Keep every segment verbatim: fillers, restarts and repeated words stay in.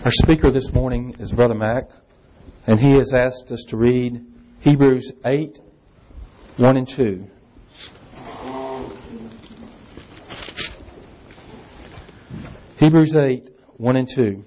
Our speaker this morning is Brother Mac, and he has asked us to read Hebrews eight, one and two. Hebrews eight, one and two.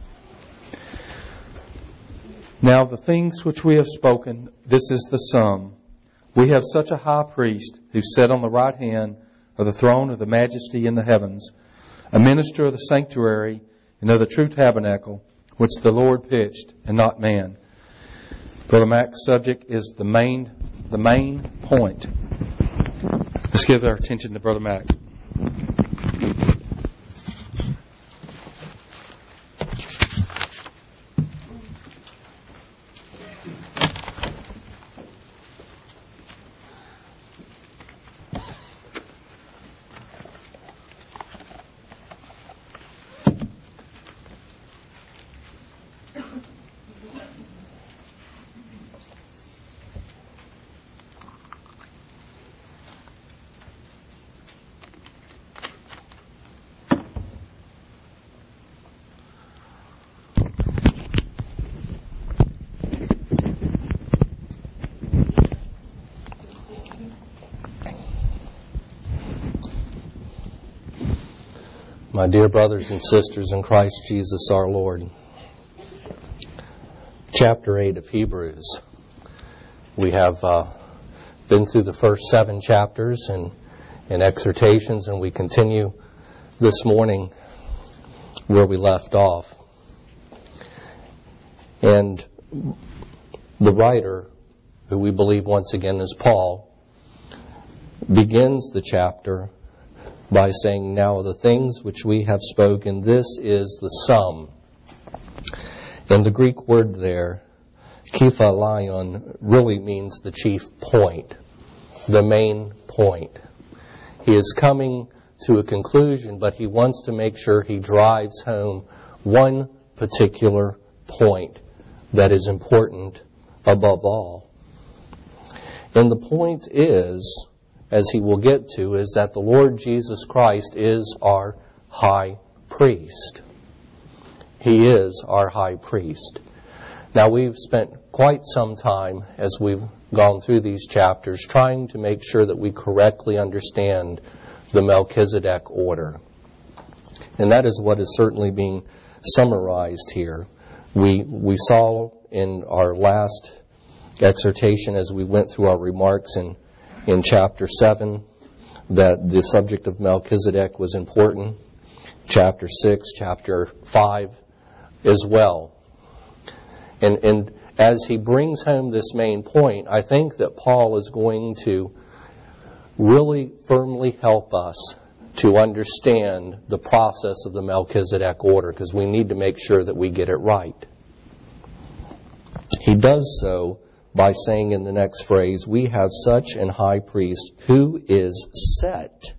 Now the things which we have spoken, this is the sum. We have such a high priest who sat on the right hand of the throne of the majesty in the heavens, a minister of the sanctuary and of the true tabernacle, which the Lord pitched, and not man. Brother Mac's subject is the main, the main point. Let's give our attention to Brother Mac. My dear brothers and sisters in Christ Jesus our Lord, chapter eight of Hebrews. We have uh, been through the first seven chapters and, and exhortations, and we continue this morning where we left off. And the writer, who we believe once again is Paul, begins the chapter by saying, now the things which we have spoken, this is the sum. And the Greek word there, kephalion, really means the chief point, the main point. He is coming to a conclusion, but he wants to make sure he drives home one particular point that is important above all. And the point is, as he will get to, is that the Lord Jesus Christ is our high priest. He is our high priest. Now, we've spent quite some time as we've gone through these chapters trying to make sure that we correctly understand the Melchizedek order. And that is what is certainly being summarized here. We, we saw in our last exhortation as we went through our remarks in In chapter seven, that the subject of Melchizedek was important. Chapter six, chapter five as well. And, and as he brings home this main point, I think that Paul is going to really firmly help us to understand the process of the Melchizedek order, because we need to make sure that we get it right. He does so by saying in the next phrase, we have such an high priest who is set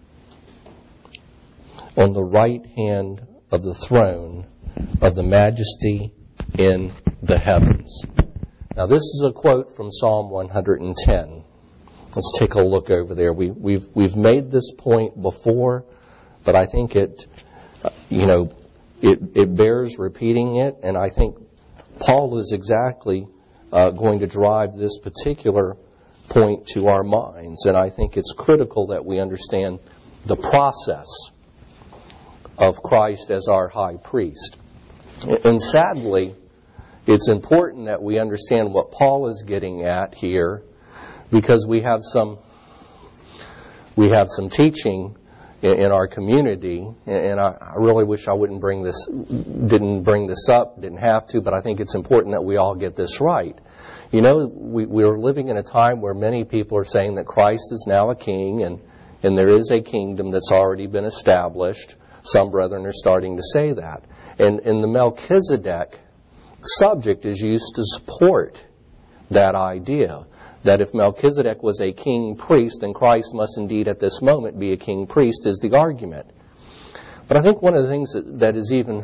on the right hand of the throne of the majesty in the heavens. Now this is a quote from Psalm one hundred ten. Let's take a look over there. We, we've, we've made this point before, but I think it, you know, it, it bears repeating it, and I think Paul is exactly Uh, going to drive this particular point to our minds. And I think it's critical that we understand the process of Christ as our high priest. And sadly, it's important that we understand what Paul is getting at here, because we have some we have some teaching in, in our community, and I, I really wish I wouldn't bring this didn't bring this up, didn't have to, but I think it's important that we all get this right. You know, we, we're living in a time where many people are saying that Christ is now a king, and, and there is a kingdom that's already been established. Some brethren are starting to say that. And, and the Melchizedek subject is used to support that idea, that if Melchizedek was a king priest, then Christ must indeed at this moment be a king priest, is the argument. But I think one of the things that, that is even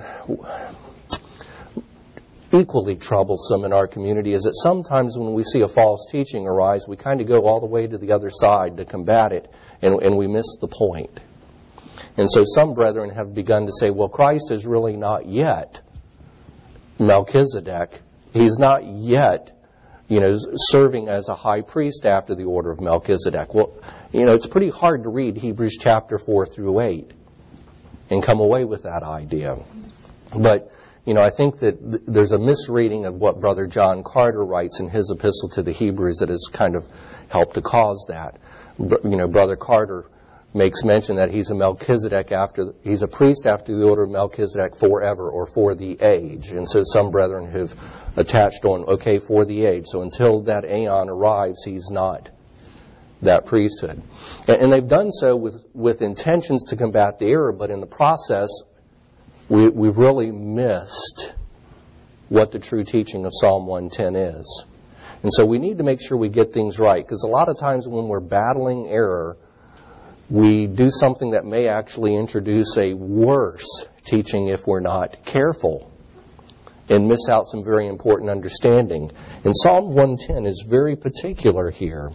equally troublesome in our community is that sometimes when we see a false teaching arise, we kind of go all the way to the other side to combat it, and, and we miss the point. And so some brethren have begun to say, well, Christ is really not yet Melchizedek, he's not yet, you know, serving as a high priest after the order of Melchizedek. Well, you know, it's pretty hard to read Hebrews chapter four through eight and come away with that idea. But, you know, I think that th- there's a misreading of what Brother John Carter writes in his epistle to the Hebrews that has kind of helped to cause that. Br- you know, Brother Carter makes mention that he's a Melchizedek after, he's a priest after the order of Melchizedek forever, or for the age. And so some brethren have attached on, okay, for the age. So until that aeon arrives, he's not that priesthood. And, and they've done so with, with intentions to combat the error, but in the process, we, we've really missed what the true teaching of Psalm one ten is. And so we need to make sure we get things right, because a lot of times when we're battling error, we do something that may actually introduce a worse teaching if we're not careful, and miss out some very important understanding. And Psalm one ten is very particular here.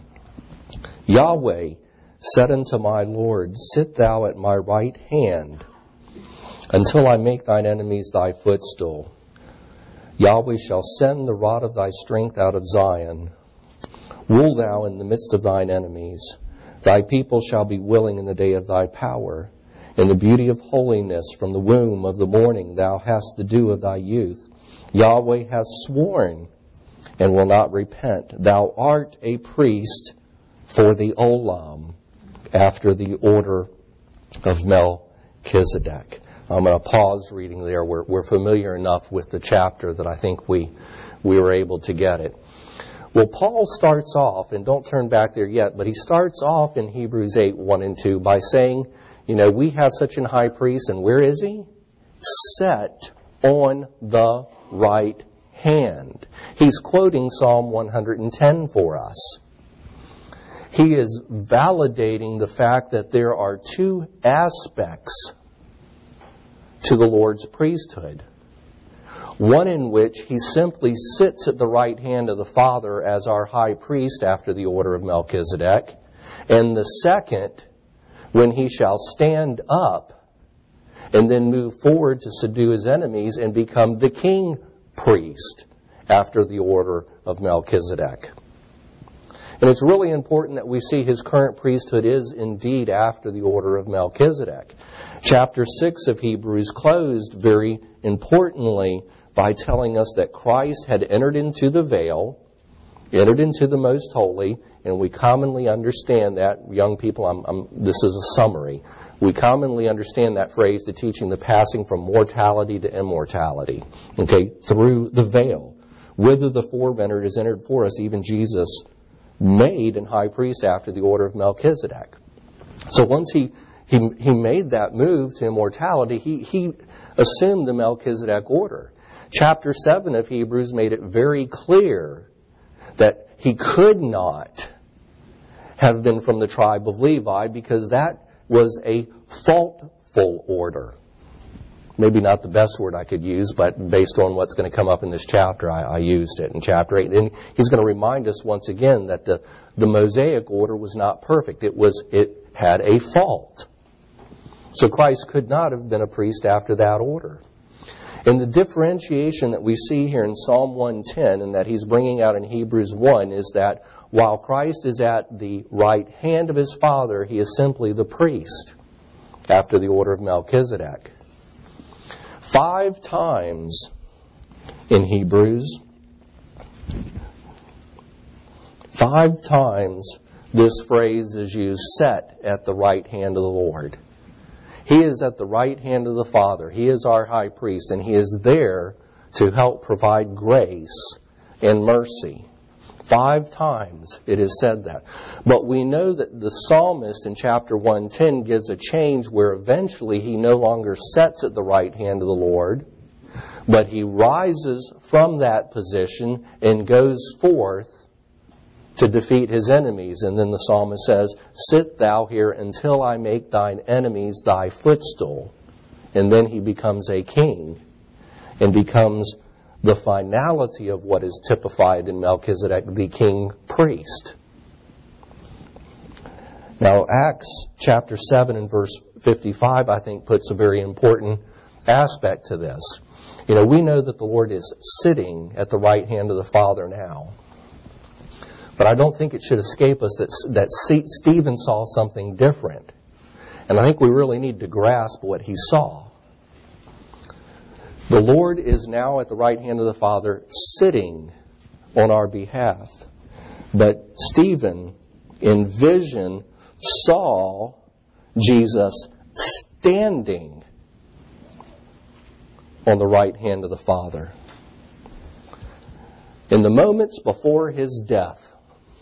Yahweh said unto my Lord, sit thou at my right hand, until I make thine enemies thy footstool. Yahweh shall send the rod of thy strength out of Zion. Rule thou in the midst of thine enemies. Thy people shall be willing in the day of thy power. In the beauty of holiness from the womb of the morning thou hast the dew of thy youth. Yahweh hath sworn and will not repent. Thou art a priest for the Olam, after the order of Melchizedek. I'm going to pause reading there. We're, we're familiar enough with the chapter that I think we we were able to get it. Well, Paul starts off, and don't turn back there yet, but he starts off in Hebrews eight, one and two by saying, you know, we have such an high priest, and where is he? Set on the right hand. He's quoting Psalm one hundred ten for us. He is validating the fact that there are two aspects to the Lord's priesthood. One in which he simply sits at the right hand of the Father as our high priest after the order of Melchizedek. And the second, when he shall stand up and then move forward to subdue his enemies and become the king priest after the order of Melchizedek. And it's really important that we see his current priesthood is indeed after the order of Melchizedek. Chapter six of Hebrews closed very importantly by telling us that Christ had entered into the veil, entered into the most holy, and we commonly understand that, young people, I'm, I'm, this is a summary, we commonly understand that phrase to teaching the passing from mortality to immortality, okay, through the veil. Whither the forerunner is entered for us, even Jesus made and high priest after the order of Melchizedek. So once he he, he made that move to immortality, he, he assumed the Melchizedek order. Chapter seven of Hebrews made it very clear that he could not have been from the tribe of Levi because that was a faultful order. Maybe not the best word I could use, but based on what's going to come up in this chapter, I, I used it in chapter eight. And he's going to remind us once again that the, the Mosaic order was not perfect. It was it had a fault. So Christ could not have been a priest after that order. And the differentiation that we see here in Psalm one ten and that he's bringing out in Hebrews one is that while Christ is at the right hand of his Father, he is simply the priest after the order of Melchizedek. Five times in Hebrews, five times this phrase is used, set at the right hand of the Lord. He is at the right hand of the Father. He is our high priest, and he is there to help provide grace and mercy. Five times it is said that. But we know that the psalmist in chapter one ten gives a change where eventually he no longer sits at the right hand of the Lord, but he rises from that position and goes forth to defeat his enemies. And then the psalmist says, sit thou here until I make thine enemies thy footstool. And then he becomes a king and becomes the finality of what is typified in Melchizedek, the king priest. Now, Acts chapter seven and verse fifty-five, I think, puts a very important aspect to this. You know, we know that the Lord is sitting at the right hand of the Father now. But I don't think it should escape us that, that Stephen saw something different. And I think we really need to grasp what he saw. The Lord is now at the right hand of the Father, sitting on our behalf. But Stephen, in vision, saw Jesus standing on the right hand of the Father. In the moments before his death,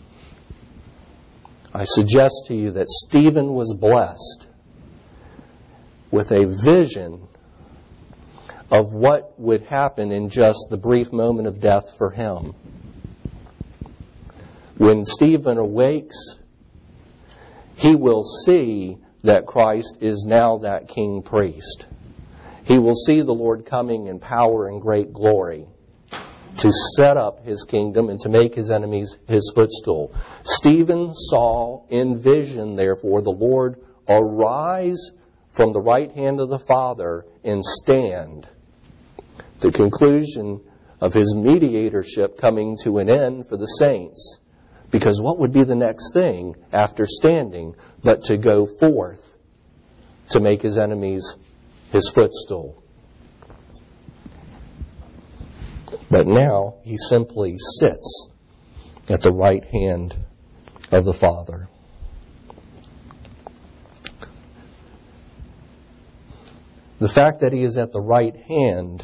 I suggest to you that Stephen was blessed with a vision of what would happen in just the brief moment of death for him. When Stephen awakes, he will see that Christ is now that king priest. He will see the Lord coming in power and great glory to set up his kingdom and to make his enemies his footstool. Stephen saw in vision, therefore, the Lord arise from the right hand of the Father and stand. The conclusion of his mediatorship coming to an end for the saints. Because what would be the next thing after standing but to go forth to make his enemies his footstool? But now he simply sits at the right hand of the Father. The fact that he is at the right hand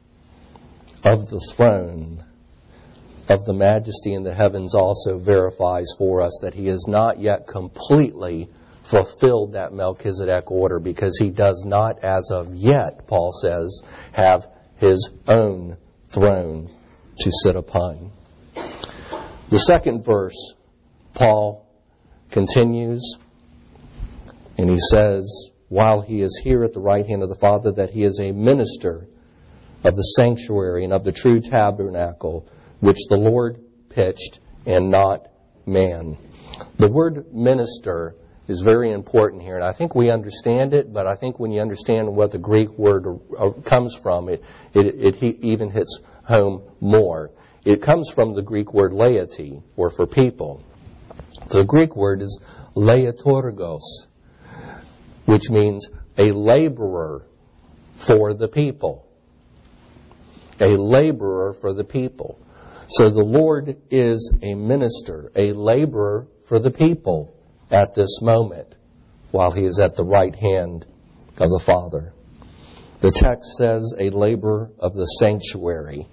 of the throne of the majesty in the heavens also verifies for us that he has not yet completely fulfilled that Melchizedek order, because he does not, as of yet, Paul says, have his own throne to sit upon. The second verse, Paul continues, and he says, while he is here at the right hand of the Father, that he is a minister of the sanctuary and of the true tabernacle, which the Lord pitched and not man. The word minister is very important here, and I think we understand it, but I think when you understand what the Greek word comes from, it, it, it even hits home more. It comes from the Greek word laity, or for people. The Greek word is laetorgos, which means a laborer for the people. A laborer for the people. So the Lord is a minister, a laborer for the people at this moment, while he is at the right hand of the Father. The text says a laborer of the sanctuary.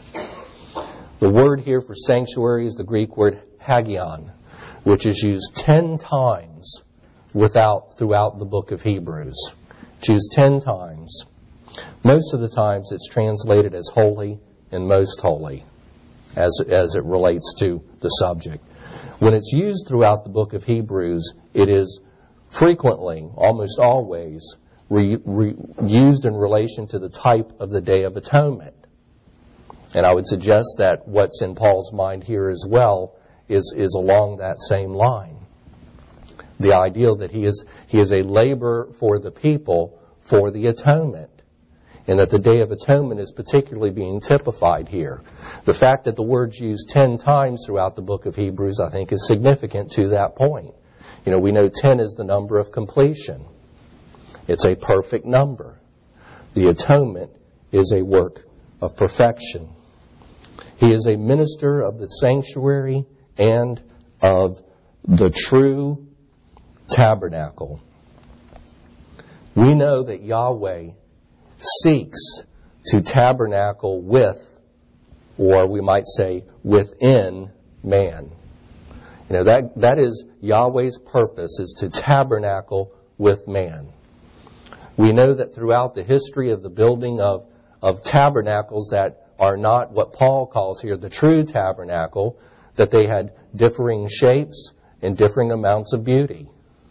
The word here for sanctuary is the Greek word hagion, which is used ten times without throughout the book of Hebrews. It's used ten times. Most of the times it's translated as holy and most holy, as, as it relates to the subject. When it's used throughout the book of Hebrews, it is frequently, almost always, re, re, used in relation to the type of the Day of Atonement. And I would suggest that what's in Paul's mind here as well is, is along that same line. The idea that he is, he is a laborer for the people for the atonement. And that the Day of Atonement is particularly being typified here. The fact that the word's used ten times throughout the book of Hebrews, I think, is significant to that point. You know, we know ten is the number of completion. It's a perfect number. The atonement is a work of perfection. He is a minister of the sanctuary and of the true tabernacle. We know that Yahweh seeks to tabernacle with, or we might say within, man. You know, that, that is Yahweh's purpose, is to tabernacle with man. We know that throughout the history of the building of, of tabernacles that are not what Paul calls here the true tabernacle, that they had differing shapes and differing amounts of beauty.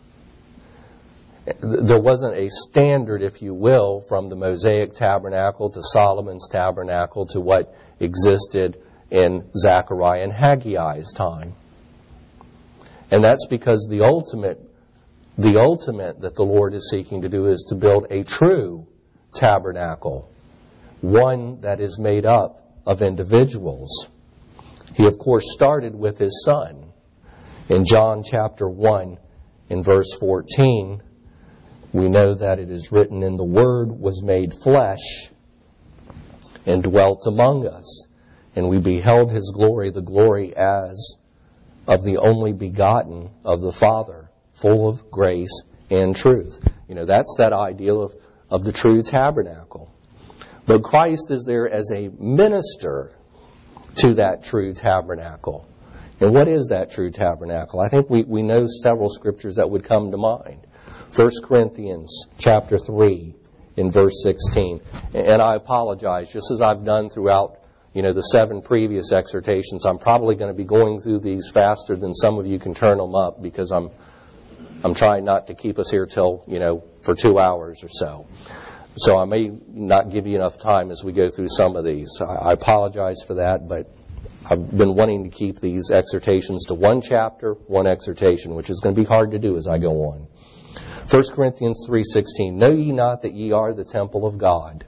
There wasn't a standard, if you will, from the Mosaic tabernacle to Solomon's tabernacle to what existed in Zechariah and Haggai's time. And that's because the ultimate, the ultimate that the Lord is seeking to do is to build a true tabernacle, one that is made up of individuals. He, of course, started with his Son. In John chapter one, in verse fourteen, we know that it is written, "And the Word was made flesh and dwelt among us. And we beheld His glory, the glory as of the only begotten of the Father, full of grace and truth." You know, that's that ideal of, of the true tabernacle. But Christ is there as a minister to that true tabernacle. And what is that true tabernacle? I think we, we know several scriptures that would come to mind. First Corinthians chapter three in verse sixteen. And I apologize, just as I've done throughout, you know, the seven previous exhortations, I'm probably going to be going through these faster than some of you can turn them up, because I'm I'm trying not to keep us here till, you know, for two hours or so. So I may not give you enough time as we go through some of these. I, I apologize for that, but I've been wanting to keep these exhortations to one chapter, one exhortation, which is going to be hard to do as I go on. First Corinthians three sixteen, "Know ye not that ye are the temple of God,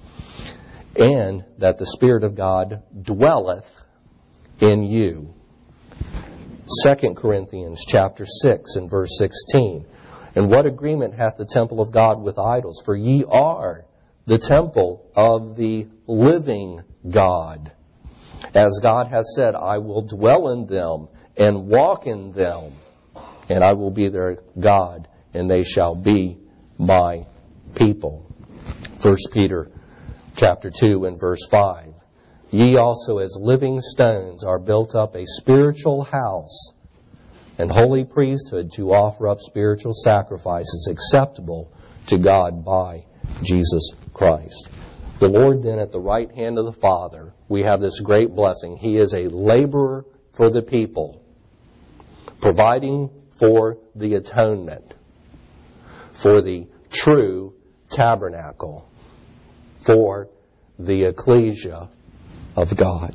and that the Spirit of God dwelleth in you?" Second Corinthians chapter six and verse sixteen, "And what agreement hath the temple of God with idols? For ye are the temple of the living God. As God hath said, I will dwell in them and walk in them, and I will be their God, and they shall be my people." First Peter chapter two and verse five, "Ye also as living stones are built up a spiritual house and holy priesthood to offer up spiritual sacrifices acceptable to God by Jesus Christ." The Lord then at the right hand of the Father, we have this great blessing. He is a laborer for the people, providing for the atonement, for the true tabernacle, for the ecclesia of God.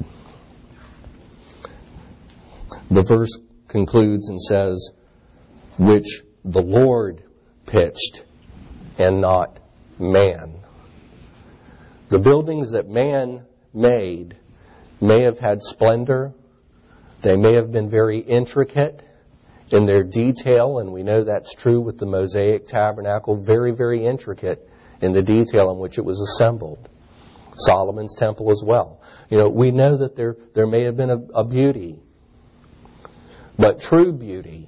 The verse concludes and says, "Which the Lord pitched, and not man." The buildings that man made may have had splendor. They may have been very intricate in their detail, and we know that's true with the Mosaic tabernacle, very, very intricate in the detail in which it was assembled. Solomon's temple as well. You know, we know that there, there may have been a, a beauty, but true beauty,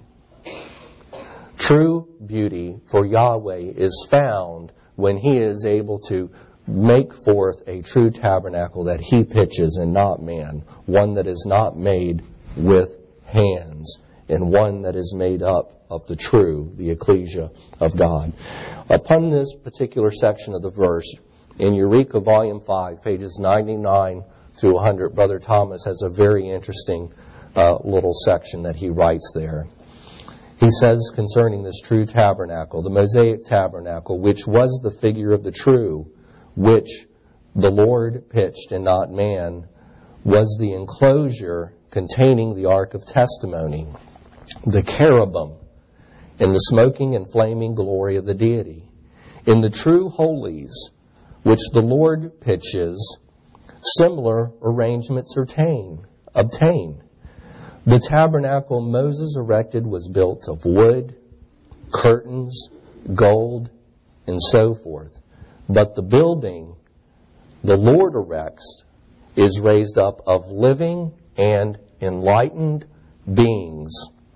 true beauty for Yahweh is found when He is able to make forth a true tabernacle that He pitches and not man, one that is not made with hands, and one that is made up of the true, the ecclesia of God. Upon this particular section of the verse, in Eureka Volume five, pages ninety-nine through one hundred, Brother Thomas has a very interesting uh, little section that he writes there. He says concerning this true tabernacle, "The Mosaic tabernacle, which was the figure of the true, which the Lord pitched and not man, was the enclosure containing the ark of testimony, the cherubim, and the smoking and flaming glory of the deity. In the true holies, which the Lord pitches, similar arrangements obtain. obtain. The tabernacle Moses erected was built of wood, curtains, gold, and so forth. But the building the Lord erects is raised up of living and enlightened beings,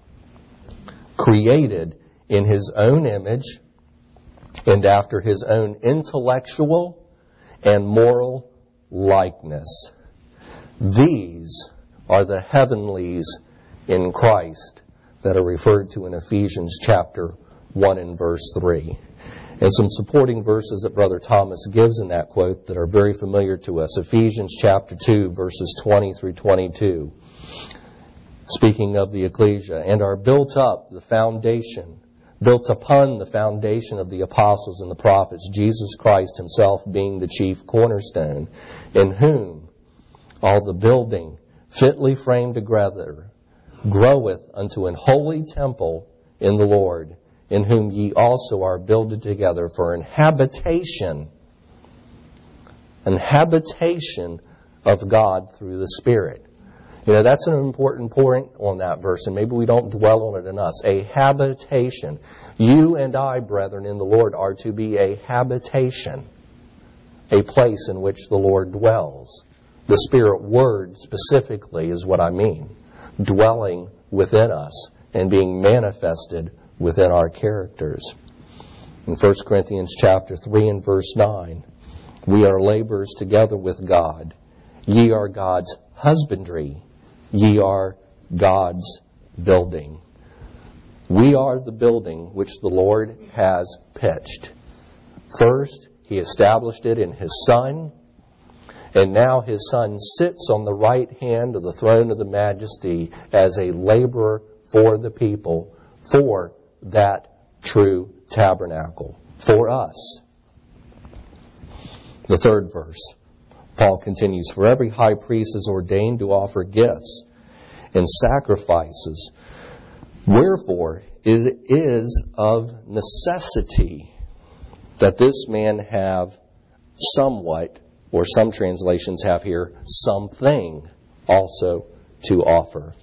created in His own image and after His own intellectual and moral likeness. These are the heavenlies in Christ that are referred to in Ephesians chapter one and verse three. And some supporting verses that Brother Thomas gives in that quote that are very familiar to us. Ephesians chapter two, verses twenty through twenty-two. Speaking of the ecclesia, "And are built up the foundation, built upon the foundation of the apostles and the prophets, Jesus Christ Himself being the chief cornerstone, in whom all the building fitly framed together groweth unto an holy temple in the Lord, in whom ye also are builded together for an habitation an habitation of God through the Spirit. You know, that's an important point on that verse, and maybe we don't dwell on it enough. A habitation. You and I, brethren, in the Lord, are to be a habitation, a place in which the Lord dwells. The Spirit word specifically is what I mean, dwelling within us and being manifested within our characters. In First Corinthians chapter three and verse nine, we are laborers together with God. Ye are God's husbandry. Ye are God's building. We are the building which the Lord has pitched. First, He established it in His Son, and now His Son sits on the right hand of the throne of the Majesty as a laborer for the people, for that true tabernacle, for us. The third verse. Paul continues, for every high priest is ordained to offer gifts and sacrifices. Wherefore it is of necessity that this man have somewhat, or some translations have here, something also to offer.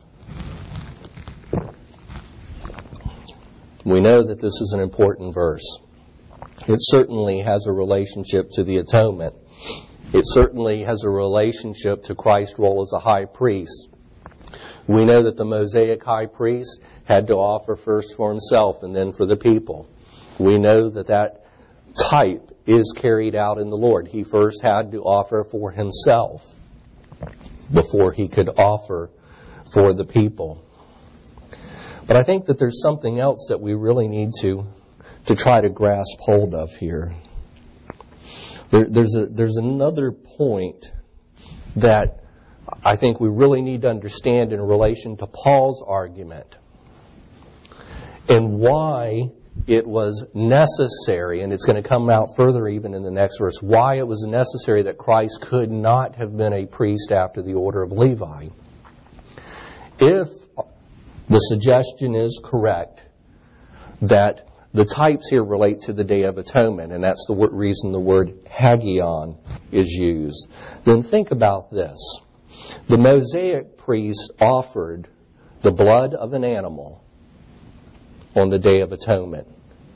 We know that this is an important verse. It certainly has a relationship to the atonement. It certainly has a relationship to Christ's role as a high priest. We know that the Mosaic high priest had to offer first for himself and then for the people. We know that that type is carried out in the Lord. He first had to offer for himself before he could offer for the people. But I think that there's something else that we really need to, to try to grasp hold of here. There, there's a, there's another point that I think we really need to understand in relation to Paul's argument and why it was necessary, and it's going to come out further even in the next verse, why it was necessary that Christ could not have been a priest after the order of Levi. If the suggestion is correct that the types here relate to the Day of Atonement, and that's the reason the word hagion is used, then think about this. The Mosaic priest offered the blood of an animal on the Day of Atonement.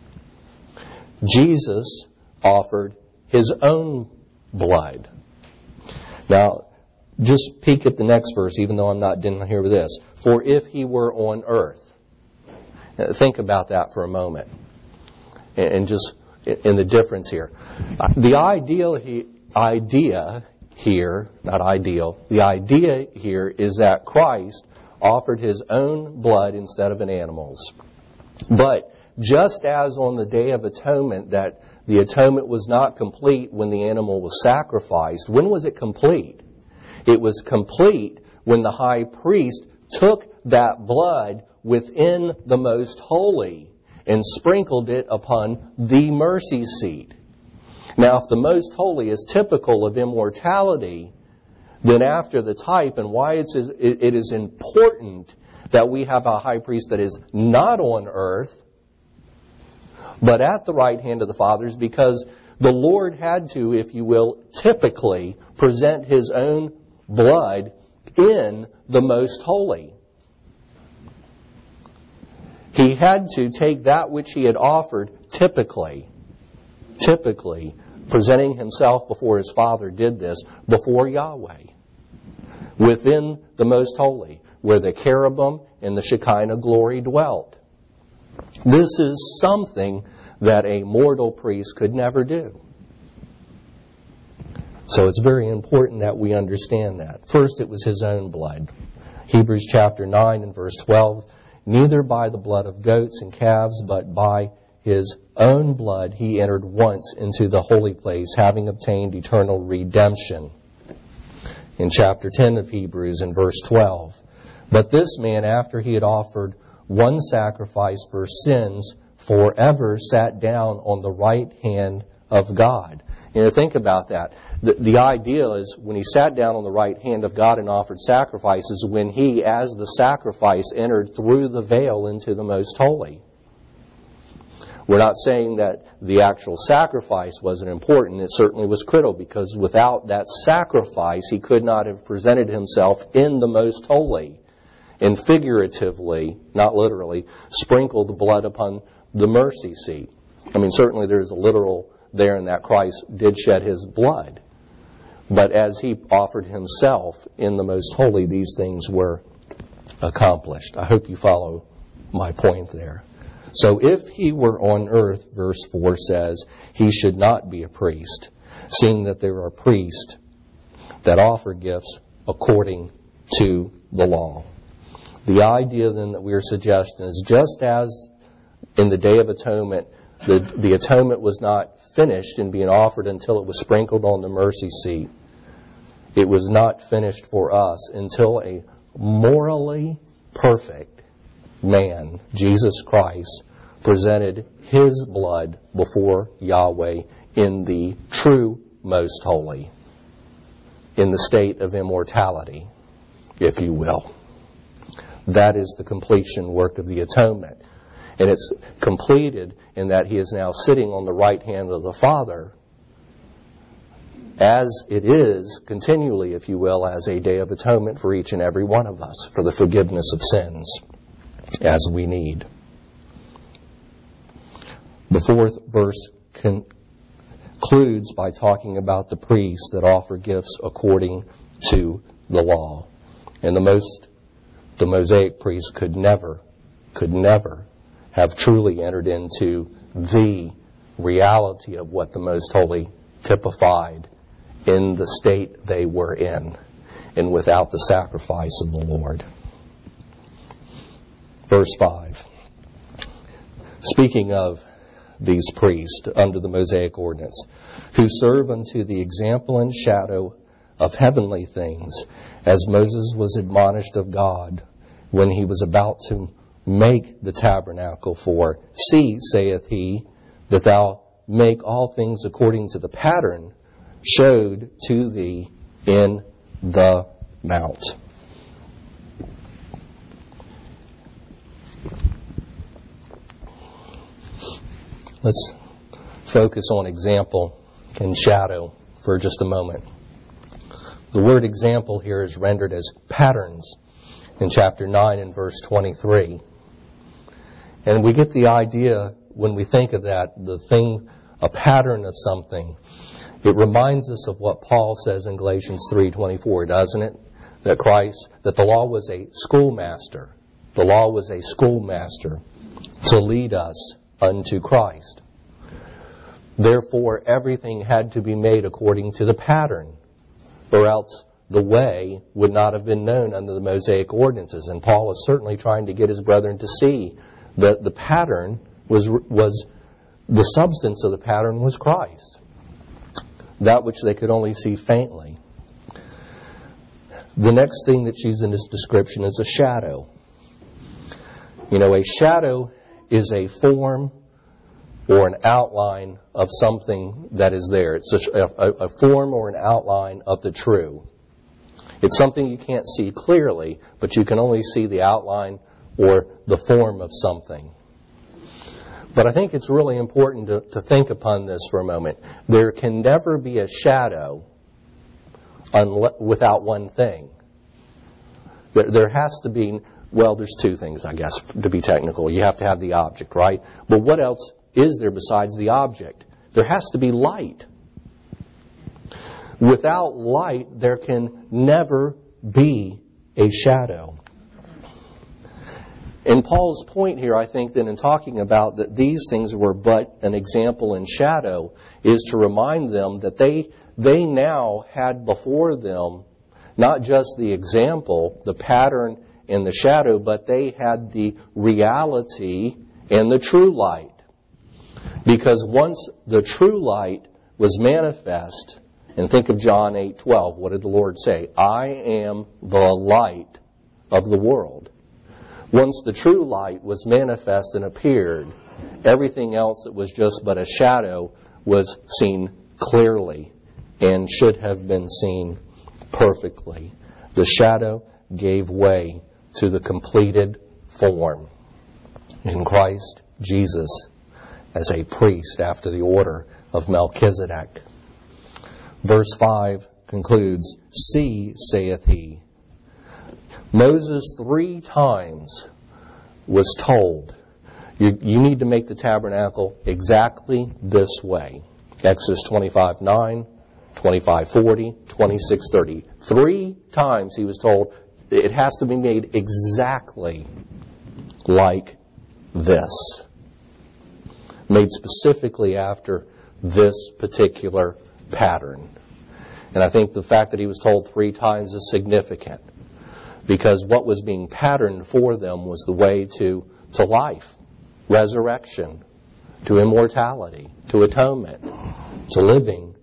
Jesus offered His own blood. Now, just peek at the next verse, even though I'm not done here with this. For if He were on earth. Think about that for a moment. And just in the difference here. The ideal he, idea here, not ideal, the idea here is that Christ offered His own blood instead of an animal's. But just as on the Day of Atonement, that the atonement was not complete when the animal was sacrificed, when was it complete? It was complete when the high priest took that blood within the most holy and sprinkled it upon the mercy seat. Now, if the most holy is typical of immortality, then after the type, and why it's, it is important that we have a high priest that is not on earth, but at the right hand of the Father, is because the Lord had to, if you will, typically present His own blood in the most holy. He had to take that which He had offered typically, typically, presenting Himself before His Father did this, before Yahweh, within the most holy, where the cherubim and the Shekinah glory dwelt. This is something that a mortal priest could never do. So it's very important that we understand that. First, it was His own blood. Hebrews chapter nine and verse twelve, neither by the blood of goats and calves, but by His own blood He entered once into the holy place, having obtained eternal redemption. In chapter ten of Hebrews, in verse twelve, but this man, after he had offered one sacrifice for sins, forever sat down on the right hand of God. You know, think about that. The, the idea is when He sat down on the right hand of God and offered sacrifices, when He, as the sacrifice, entered through the veil into the most holy. We're not saying that the actual sacrifice wasn't important. It certainly was critical, because without that sacrifice, he could not have presented himself in the most holy and figuratively, not literally, sprinkled the blood upon the mercy seat. I mean, certainly there's a literal there in that Christ did shed his blood. But as he offered himself in the most holy, these things were accomplished. I hope you follow my point there. So if he were on earth, verse four says, he should not be a priest, seeing that there are priests that offer gifts according to the law. The idea then that we are suggesting is, just as in the Day of Atonement, the, the atonement was not finished in being offered until it was sprinkled on the mercy seat, it was not finished for us until a morally perfect man, Jesus Christ, presented his blood before Yahweh in the true most holy, in the state of immortality, if you will. That is the completion work of the atonement. And it's completed in that he is now sitting on the right hand of the Father, as it is continually, if you will, as a day of atonement for each and every one of us, for the forgiveness of sins, as we need. The fourth verse concludes by talking about the priests that offer gifts according to the law. And the most, the Mosaic priests could never, could never have truly entered into the reality of what the most holy typified in the state they were in, and without the sacrifice of the Lord. Verse five. Speaking of these priests under the Mosaic ordinance, who serve unto the example and shadow of heavenly things, as Moses was admonished of God when he was about to make the tabernacle, for, see, saith he, that thou make all things according to the pattern showed to thee in the mount. Let's focus on example and shadow for just a moment. The word example here is rendered as patterns in chapter nine and verse twenty-three. And we get the idea when we think of that, the thing, a pattern of something. It reminds us of what Paul says in Galatians three twenty-four, doesn't it? That Christ, that the law was a schoolmaster. The law was a schoolmaster to lead us unto Christ. Therefore, everything had to be made according to the pattern, or else the way would not have been known under the Mosaic ordinances. And Paul is certainly trying to get his brethren to see that the pattern was, was the substance of the pattern was Christ, that which they could only see faintly. The next thing that's used in this description is a shadow. You know, a shadow is a form or an outline of something that is there. It's a, a, a form or an outline of the true. It's something you can't see clearly, but you can only see the outline or the form of something. But I think it's really important to, to think upon this for a moment. There can never be a shadow unle- without one thing. There, there has to be, well, there's two things, I guess, to be technical. You have to have the object, right? But what else is there besides the object? There has to be light. Without light, there can never be a shadow. And Paul's point here, I think, then in talking about that these things were but an example and shadow, is to remind them that they they now had before them not just the example, the pattern and the shadow, but they had the reality and the true light. Because once the true light was manifest, and think of John eight twelve, what did the Lord say? I am the light of the world. Once the true light was manifest and appeared, everything else that was just but a shadow was seen clearly and should have been seen perfectly. The shadow gave way to the completed form in Christ Jesus as a priest after the order of Melchizedek. Verse five concludes, "See, saith he." Moses three times was told, you, you need to make the tabernacle exactly this way. Exodus twenty-five nine, twenty-five forty, twenty-six thirty. Three times he was told it has to be made exactly like this. Made specifically after this particular pattern. And I think the fact that he was told three times is significant, because what was being patterned for them was the way to, to life, resurrection, to immortality, to atonement, to living,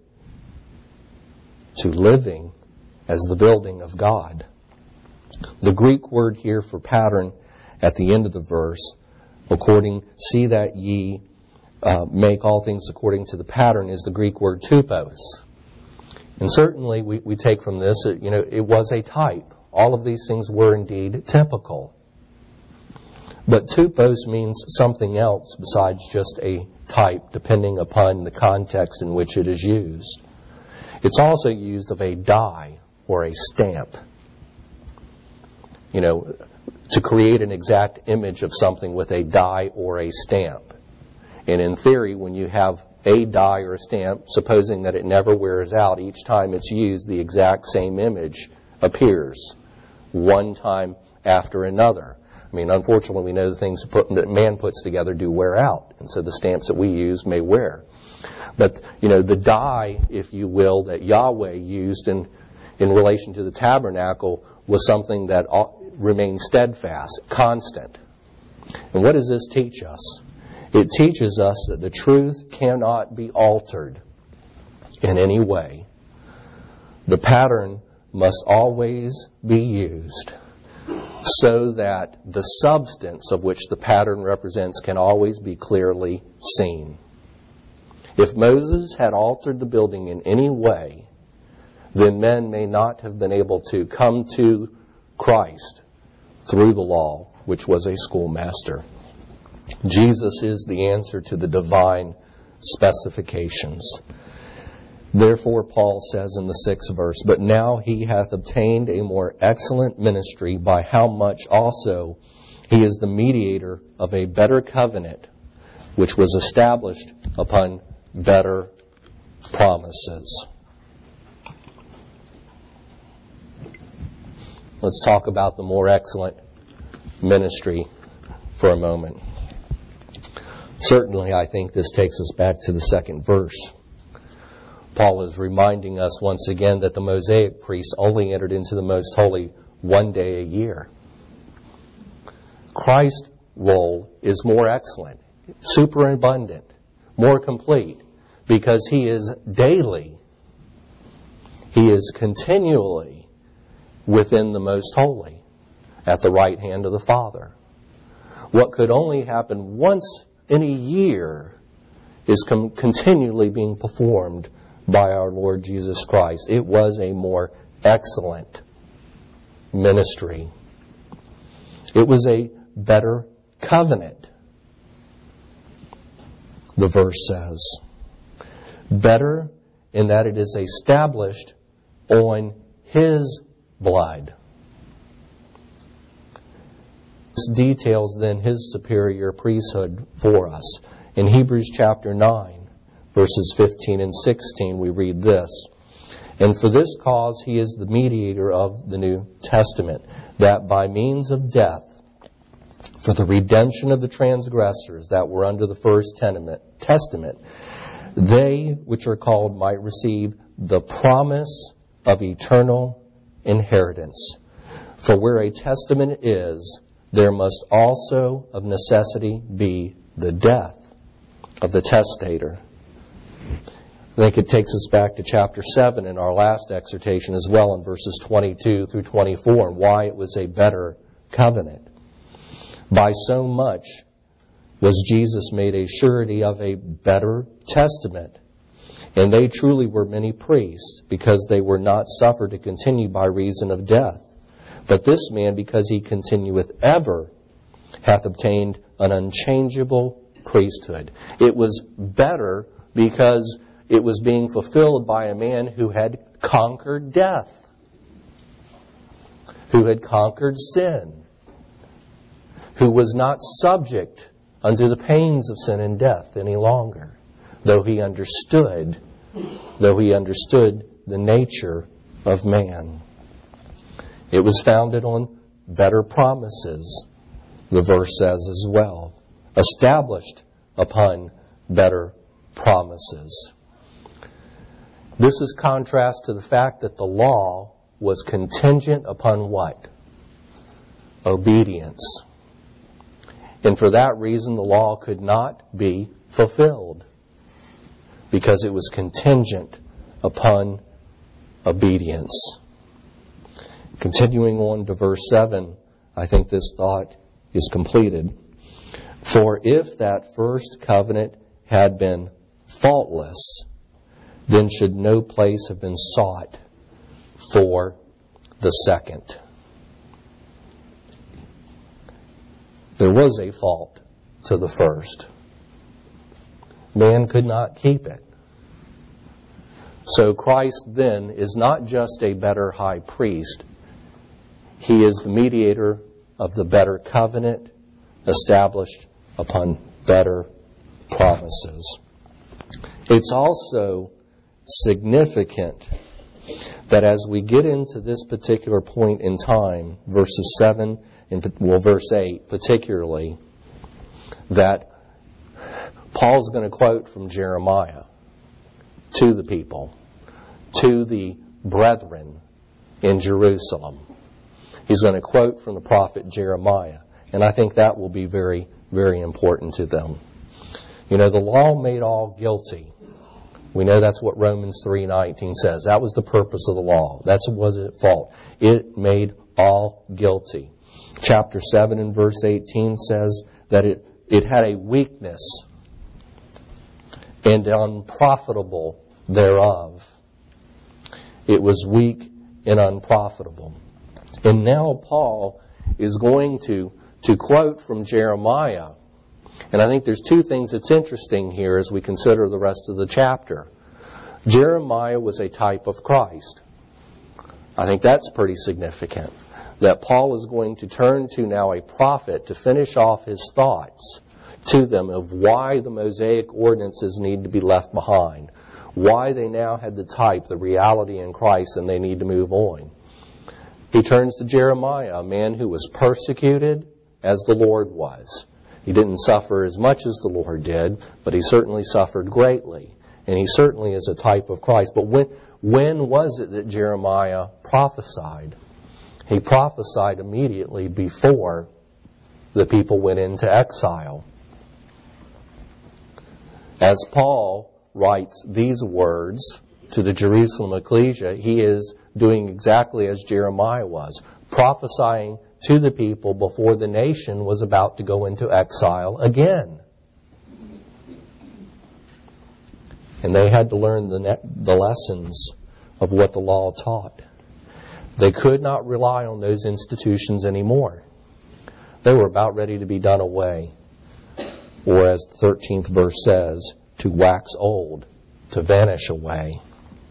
to living as the building of God. The Greek word here for pattern at the end of the verse, according, see that ye uh, make all things according to the pattern, is the Greek word tupos. And certainly we, we take from this, you know, it was a type. All of these things were indeed typical. But tupos means something else besides just a type, depending upon the context in which it is used. It's also used of a die or a stamp. You know, to create an exact image of something with a die or a stamp. And in theory, when you have a die or a stamp, supposing that it never wears out, each time it's used, the exact same image appears one time after another. I mean, unfortunately, we know the things put, that man puts together do wear out, and so the stamps that we use may wear. But, you know, the die, if you will, that Yahweh used in, in relation to the tabernacle was something that remained steadfast, constant. And what does this teach us? It teaches us that the truth cannot be altered in any way. The pattern must always be used so that the substance of which the pattern represents can always be clearly seen. If Moses had altered the building in any way, then men may not have been able to come to Christ through the law, which was a schoolmaster. Jesus is the answer to the divine specifications. Therefore, Paul says in the sixth verse, "But now he hath obtained a more excellent ministry, by how much also he is the mediator of a better covenant, which was established upon better promises." Let's talk about the more excellent ministry for a moment. Certainly, I think this takes us back to the second verse. Paul is reminding us once again that the Mosaic priests only entered into the most holy one day a year. Christ's role is more excellent, superabundant, more complete, because he is daily, he is continually within the most holy, at the right hand of the Father. What could only happen once in a year is com- continually being performed by our Lord Jesus Christ. It was a more excellent ministry. It was a better covenant, the verse says. Better in that it is established on His blood. This details then His superior priesthood for us. In Hebrews chapter nine, verses fifteen and sixteen, we read this: "And for this cause He is the mediator of the New Testament, that by means of death, for the redemption of the transgressors that were under the first testament, they which are called might receive the promise of eternal inheritance. For where a testament is, there must also of necessity be the death of the testator." I think it takes us back to chapter seven in our last exhortation as well, in verses twenty-two through twenty-four, and why it was a better covenant. By so much was Jesus made a surety of a better testament. And they truly were many priests, because they were not suffered to continue by reason of death. But this man, because he continueth ever, hath obtained an unchangeable priesthood. It was better because it was being fulfilled by a man who had conquered death, who had conquered sin, who was not subject unto the pains of sin and death any longer, though he understood, though he understood the nature of man. It was founded on better promises, the verse says as well, established upon better promises. This is contrast to the fact that the law was contingent upon what? Obedience. And for that reason, the law could not be fulfilled, because it was contingent upon obedience. Continuing on to verse seven, I think this thought is completed. For if that first covenant had been faultless, then should no place have been sought for the second. There was a fault to the first. Man could not keep it. So Christ then is not just a better high priest. He is the mediator of the better covenant established upon better promises. It's also significant that as we get into this particular point in time, verses seven and well, verse eight particularly, that Paul's going to quote from Jeremiah to the people, to the brethren in Jerusalem. He's going to quote from the prophet Jeremiah, and I think that will be very, very important to them. You know, the law made all guilty. We know that's what Romans three nineteen says. That was the purpose of the law. That's what was at fault. It made all guilty. Chapter seven and verse eighteen says that it, it had a weakness and unprofitable thereof. It was weak and unprofitable. And now Paul is going to, to quote from Jeremiah. And I think there's two things that's interesting here as we consider the rest of the chapter. Jeremiah was a type of Christ. I think that's pretty significant. That Paul is going to turn to now a prophet to finish off his thoughts to them of why the Mosaic ordinances need to be left behind. Why they now had the type, the reality in Christ, and they need to move on. He turns to Jeremiah, a man who was persecuted as the Lord was. He didn't suffer as much as the Lord did, but he certainly suffered greatly. And he certainly is a type of Christ. But when, when was it that Jeremiah prophesied? He prophesied immediately before the people went into exile. As Paul writes these words to the Jerusalem ecclesia, he is doing exactly as Jeremiah was, prophesying to the people before the nation was about to go into exile again. And they had to learn the, ne- the lessons of what the law taught. They could not rely on those institutions anymore. They were about ready to be done away. Or as the thirteenth verse says, to wax old, to vanish away.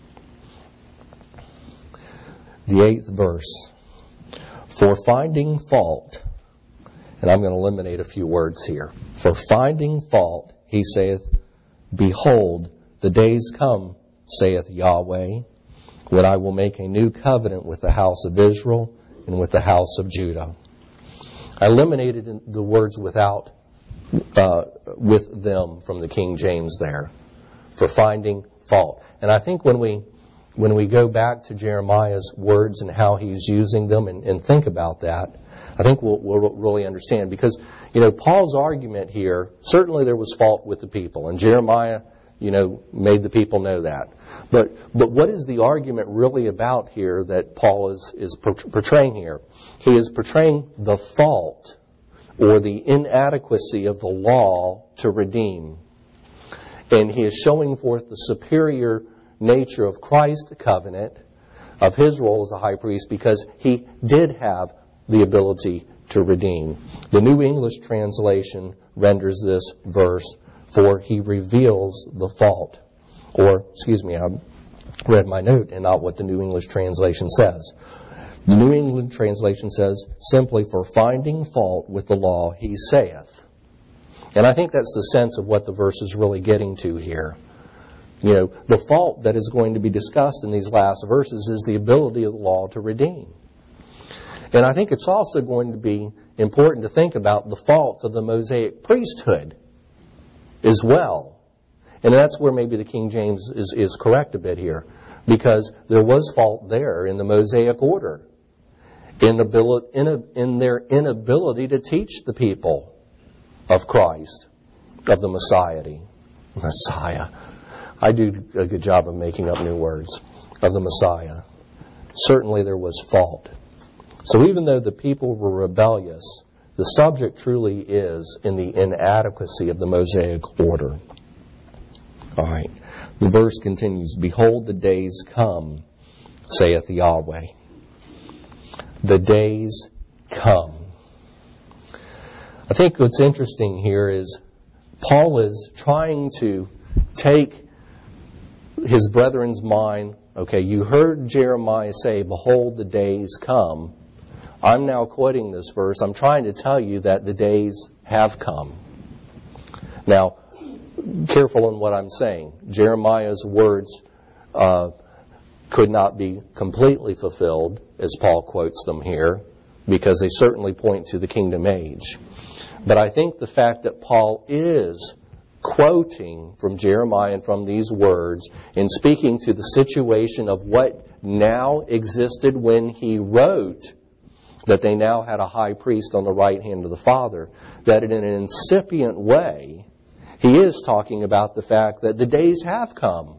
The eighth verse. For finding fault, and I'm going to eliminate a few words here. For finding fault, he saith, behold, the days come, saith Yahweh, when I will make a new covenant with the house of Israel and with the house of Judah. I eliminated the words without, uh, with them from the King James there. For finding fault. And I think when we When we go back to Jeremiah's words and how he's using them and, and think about that, I think we'll, we'll really understand. Because, you know, Paul's argument here, certainly there was fault with the people. And Jeremiah, you know, made the people know that. But but what is the argument really about here that Paul is, is portraying here? He is portraying the fault or the inadequacy of the law to redeem. And he is showing forth the superior nature of Christ's covenant, of his role as a high priest, because he did have the ability to redeem. The New English translation renders this verse, for he reveals the fault. Or, excuse me, I read my note and not what the New English translation says. The New England translation says, simply, for finding fault with the law, he saith. And I think that's the sense of what the verse is really getting to here. You know, the fault that is going to be discussed in these last verses is the ability of the law to redeem. And I think it's also going to be important to think about the fault of the Mosaic priesthood as well. And that's where maybe the King James is, is correct a bit here, because there was fault there in the Mosaic order, in, ability, in, a, in their inability to teach the people of Christ, of the Messiah. Messiah. I do a good job of making up new words. Of the Messiah. Certainly there was fault. So even though the people were rebellious, the subject truly is in the inadequacy of the Mosaic order. All right. The verse continues, behold, the days come, saith Yahweh. The days come. I think what's interesting here is Paul is trying to take his brethren's mind. Okay, you heard Jeremiah say, behold, the days come. I'm now quoting this verse. I'm trying to tell you that the days have come. Now, careful in what I'm saying. Jeremiah's words uh, could not be completely fulfilled, as Paul quotes them here, because they certainly point to the kingdom age. But I think the fact that Paul is quoting from Jeremiah and from these words and speaking to the situation of what now existed when he wrote that they now had a high priest on the right hand of the Father, that in an incipient way, he is talking about the fact that the days have come,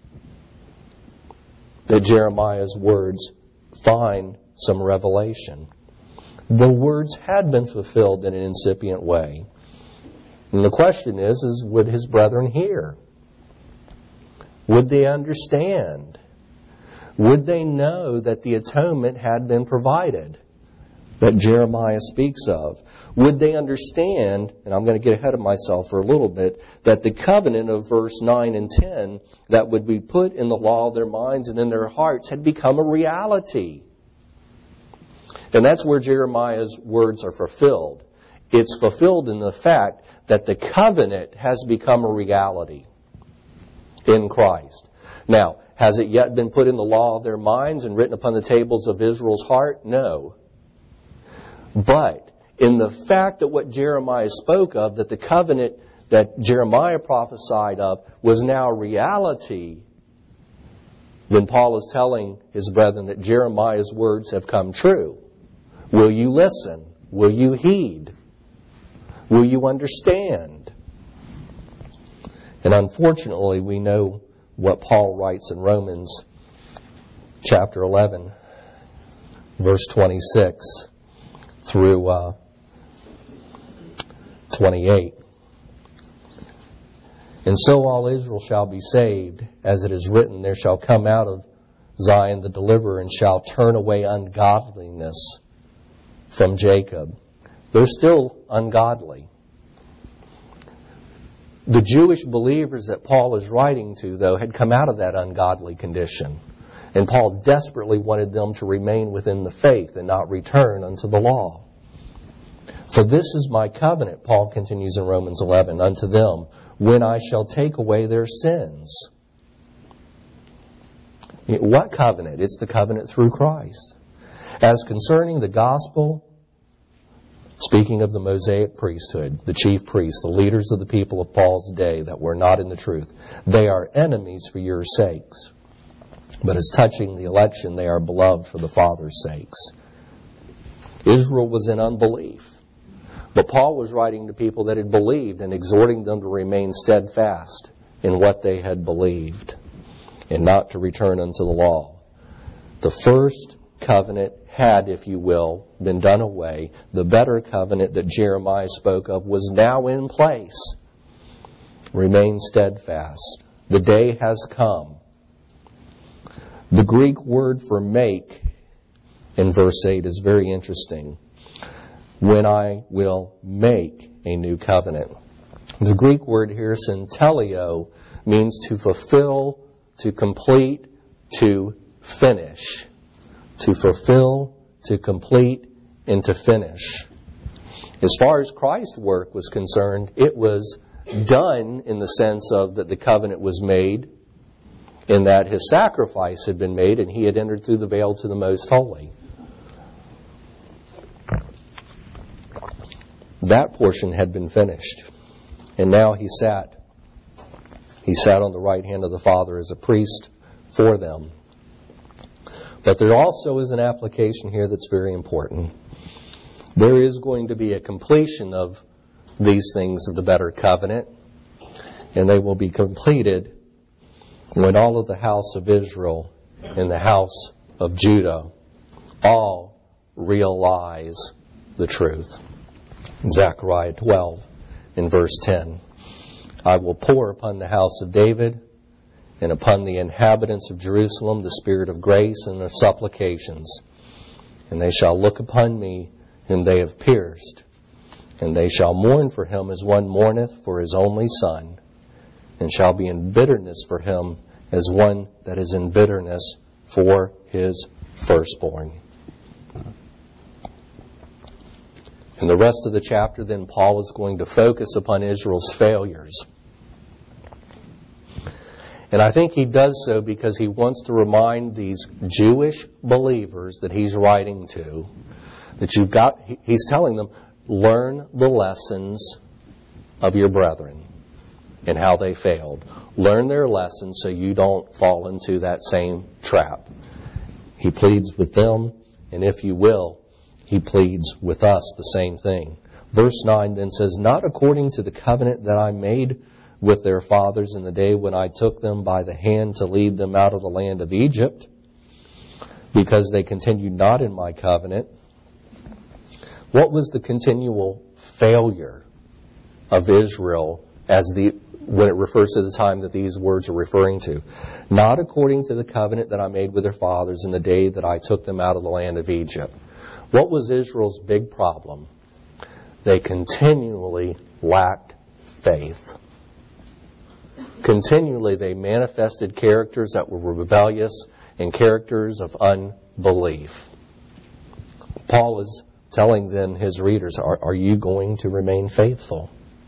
that Jeremiah's words find some revelation. The words had been fulfilled in an incipient way. And the question is, is would his brethren hear? Would they understand? Would they know that the atonement had been provided that Jeremiah speaks of? Would they understand, and I'm going to get ahead of myself for a little bit, that the covenant of verse nine and ten that would be put in the law of their minds and in their hearts had become a reality? And that's where Jeremiah's words are fulfilled. It's fulfilled in the fact that the covenant has become a reality in Christ. Now, has it yet been put in the law of their minds and written upon the tables of Israel's heart? No. But in the fact that what Jeremiah spoke of, that the covenant that Jeremiah prophesied of was now reality, then Paul is telling his brethren that Jeremiah's words have come true. Will you listen? Will you heed? Will you understand? And unfortunately, we know what Paul writes in Romans chapter eleven, verse twenty-six through uh, twenty-eight. And so all Israel shall be saved, as it is written, there shall come out of Zion the deliverer, and shall turn away ungodliness from Jacob. They're still ungodly. The Jewish believers that Paul is writing to, though, had come out of that ungodly condition. And Paul desperately wanted them to remain within the faith and not return unto the law. For this is my covenant, Paul continues in Romans eleven, unto them, when I shall take away their sins. What covenant? It's the covenant through Christ. As concerning the gospel, speaking of the Mosaic priesthood, the chief priests, the leaders of the people of Paul's day that were not in the truth, they are enemies for your sakes. But as touching the election, they are beloved for the Father's sakes. Israel was in unbelief. But Paul was writing to people that had believed and exhorting them to remain steadfast in what they had believed and not to return unto the law. The first covenant had, if you will, been done away. The better covenant that Jeremiah spoke of was now in place. Remain steadfast. The day has come. The Greek word for make in verse eight is very interesting. When I will make a new covenant. The Greek word here, syntelio, means to fulfill, to complete, to finish. To fulfill, to complete, and to finish. As far as Christ's work was concerned, it was done in the sense of that the covenant was made, in that his sacrifice had been made and he had entered through the veil to the most holy. That portion had been finished. And now he sat. He sat on the right hand of the Father as a priest for them. But there also is an application here that's very important. There is going to be a completion of these things of the better covenant, and they will be completed when all of the house of Israel and the house of Judah all realize the truth. Zechariah twelve in verse ten. I will pour upon the house of David and upon the inhabitants of Jerusalem the spirit of grace and of supplications. And they shall look upon me whom they have pierced. And they shall mourn for him as one mourneth for his only son. And shall be in bitterness for him as one that is in bitterness for his firstborn. In the rest of the chapter, then, Paul is going to focus upon Israel's failures. And I think he does so because he wants to remind these Jewish believers that he's writing to, that you've got, he's telling them, learn the lessons of your brethren and how they failed. Learn their lessons so you don't fall into that same trap. He pleads with them, and if you will, he pleads with us the same thing. Verse nine then says, not according to the covenant that I made with their fathers in the day when I took them by the hand to lead them out of the land of Egypt, because they continued not in my covenant. What was the continual failure of Israel as the when it refers to the time that these words are referring to? Not according to the covenant that I made with their fathers in the day that I took them out of the land of Egypt. What was Israel's big problem? They continually lacked faith. Continually they manifested characters that were rebellious and characters of unbelief. Paul is telling then his readers, are, are you going to remain faithful?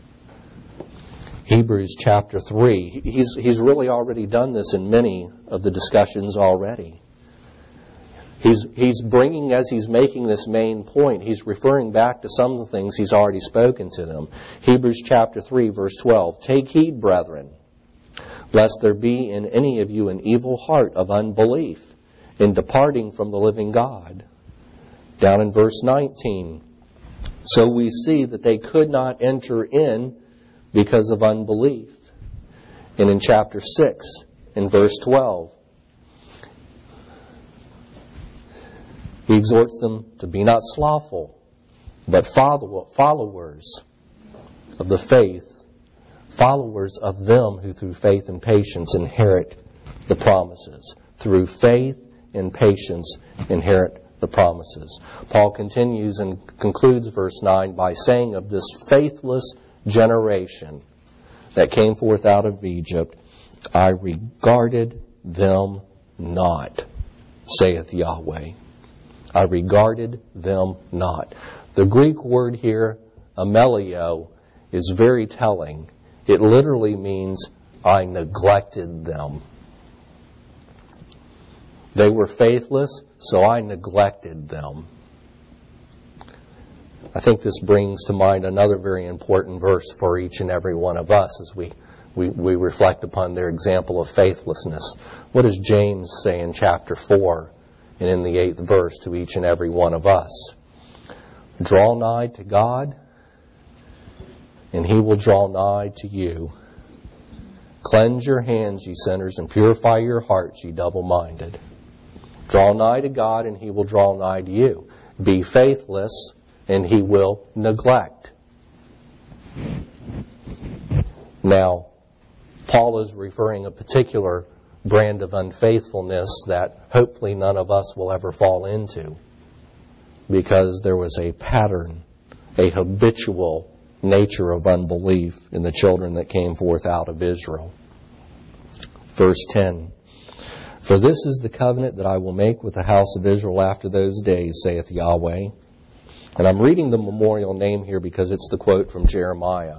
Hebrews chapter three, he's, he's really already done this in many of the discussions already. He's, he's bringing, as he's making this main point, he's referring back to some of the things he's already spoken to them. Hebrews chapter three, verse twelve, take heed, brethren, lest there be in any of you an evil heart of unbelief in departing from the living God. Down in verse nineteen, so we see that they could not enter in because of unbelief. And in chapter six, in verse twelve, he exhorts them to be not slothful, but followers of the faith, followers of them who through faith and patience inherit the promises. Through faith and patience inherit the promises. Paul continues and concludes verse nine by saying of this faithless generation that came forth out of Egypt, I regarded them not, saith Yahweh. I regarded them not. The Greek word here, amelio, is very telling. It literally means I neglected them. They were faithless, so I neglected them. I think this brings to mind another very important verse for each and every one of us as we, we, we reflect upon their example of faithlessness. What does James say in chapter four and in the eighth verse to each and every one of us? Draw nigh to God, and He will draw nigh to you. Cleanse your hands, ye sinners, and purify your hearts, ye double-minded. Draw nigh to God, and He will draw nigh to you. Be faithless, and He will neglect. Now, Paul is referring a particular brand of unfaithfulness that hopefully none of us will ever fall into. because there was a pattern, a habitual nature of unbelief in the children that came forth out of Israel. Verse ten. For this is the covenant that I will make with the house of Israel after those days, saith Yahweh. And I'm reading the memorial name here because it's the quote from Jeremiah.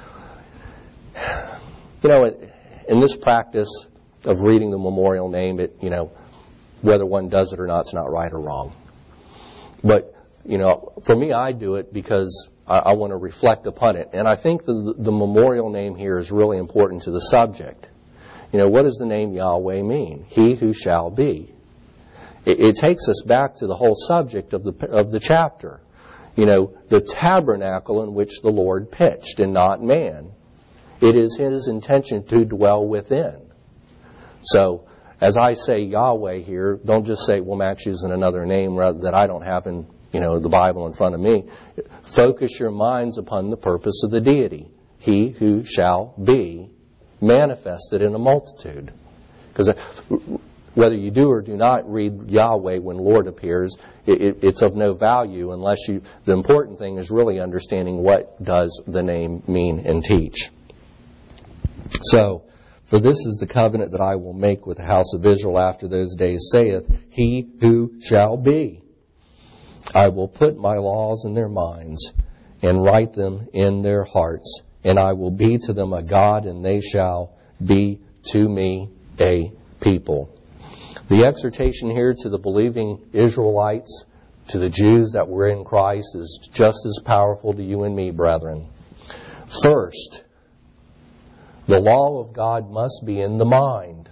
You know, in this practice of reading the memorial name, it, you know, whether one does it or not, it's not right or wrong. But, you know, for me, I do it because I, I want to reflect upon it. And I think the, the memorial name here is really important to the subject. You know, what does the name Yahweh mean? He who shall be. It, it takes us back to the whole subject of the of the chapter. You know, the tabernacle in which the Lord pitched and not man. It is His intention to dwell within. So, as I say Yahweh here, don't just say, well, Matt's using another name rather that I don't have in, you know, the Bible in front of me. Focus your minds upon the purpose of the deity. He who shall be manifested in a multitude. Because whether you do or do not read Yahweh when Lord appears, it, it, it's of no value unless you, the important thing is really understanding what does the name mean and teach. So, for this is the covenant that I will make with the house of Israel after those days, saith He who shall be. I will put my laws in their minds and write them in their hearts, and I will be to them a God, and they shall be to me a people. The exhortation here to the believing Israelites, to the Jews that were in Christ, is just as powerful to you and me, brethren. First, the law of God must be in the mind.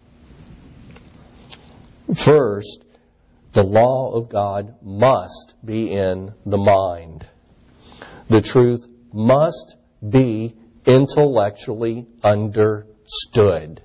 First, the law of God must be in the mind. The truth must be intellectually understood.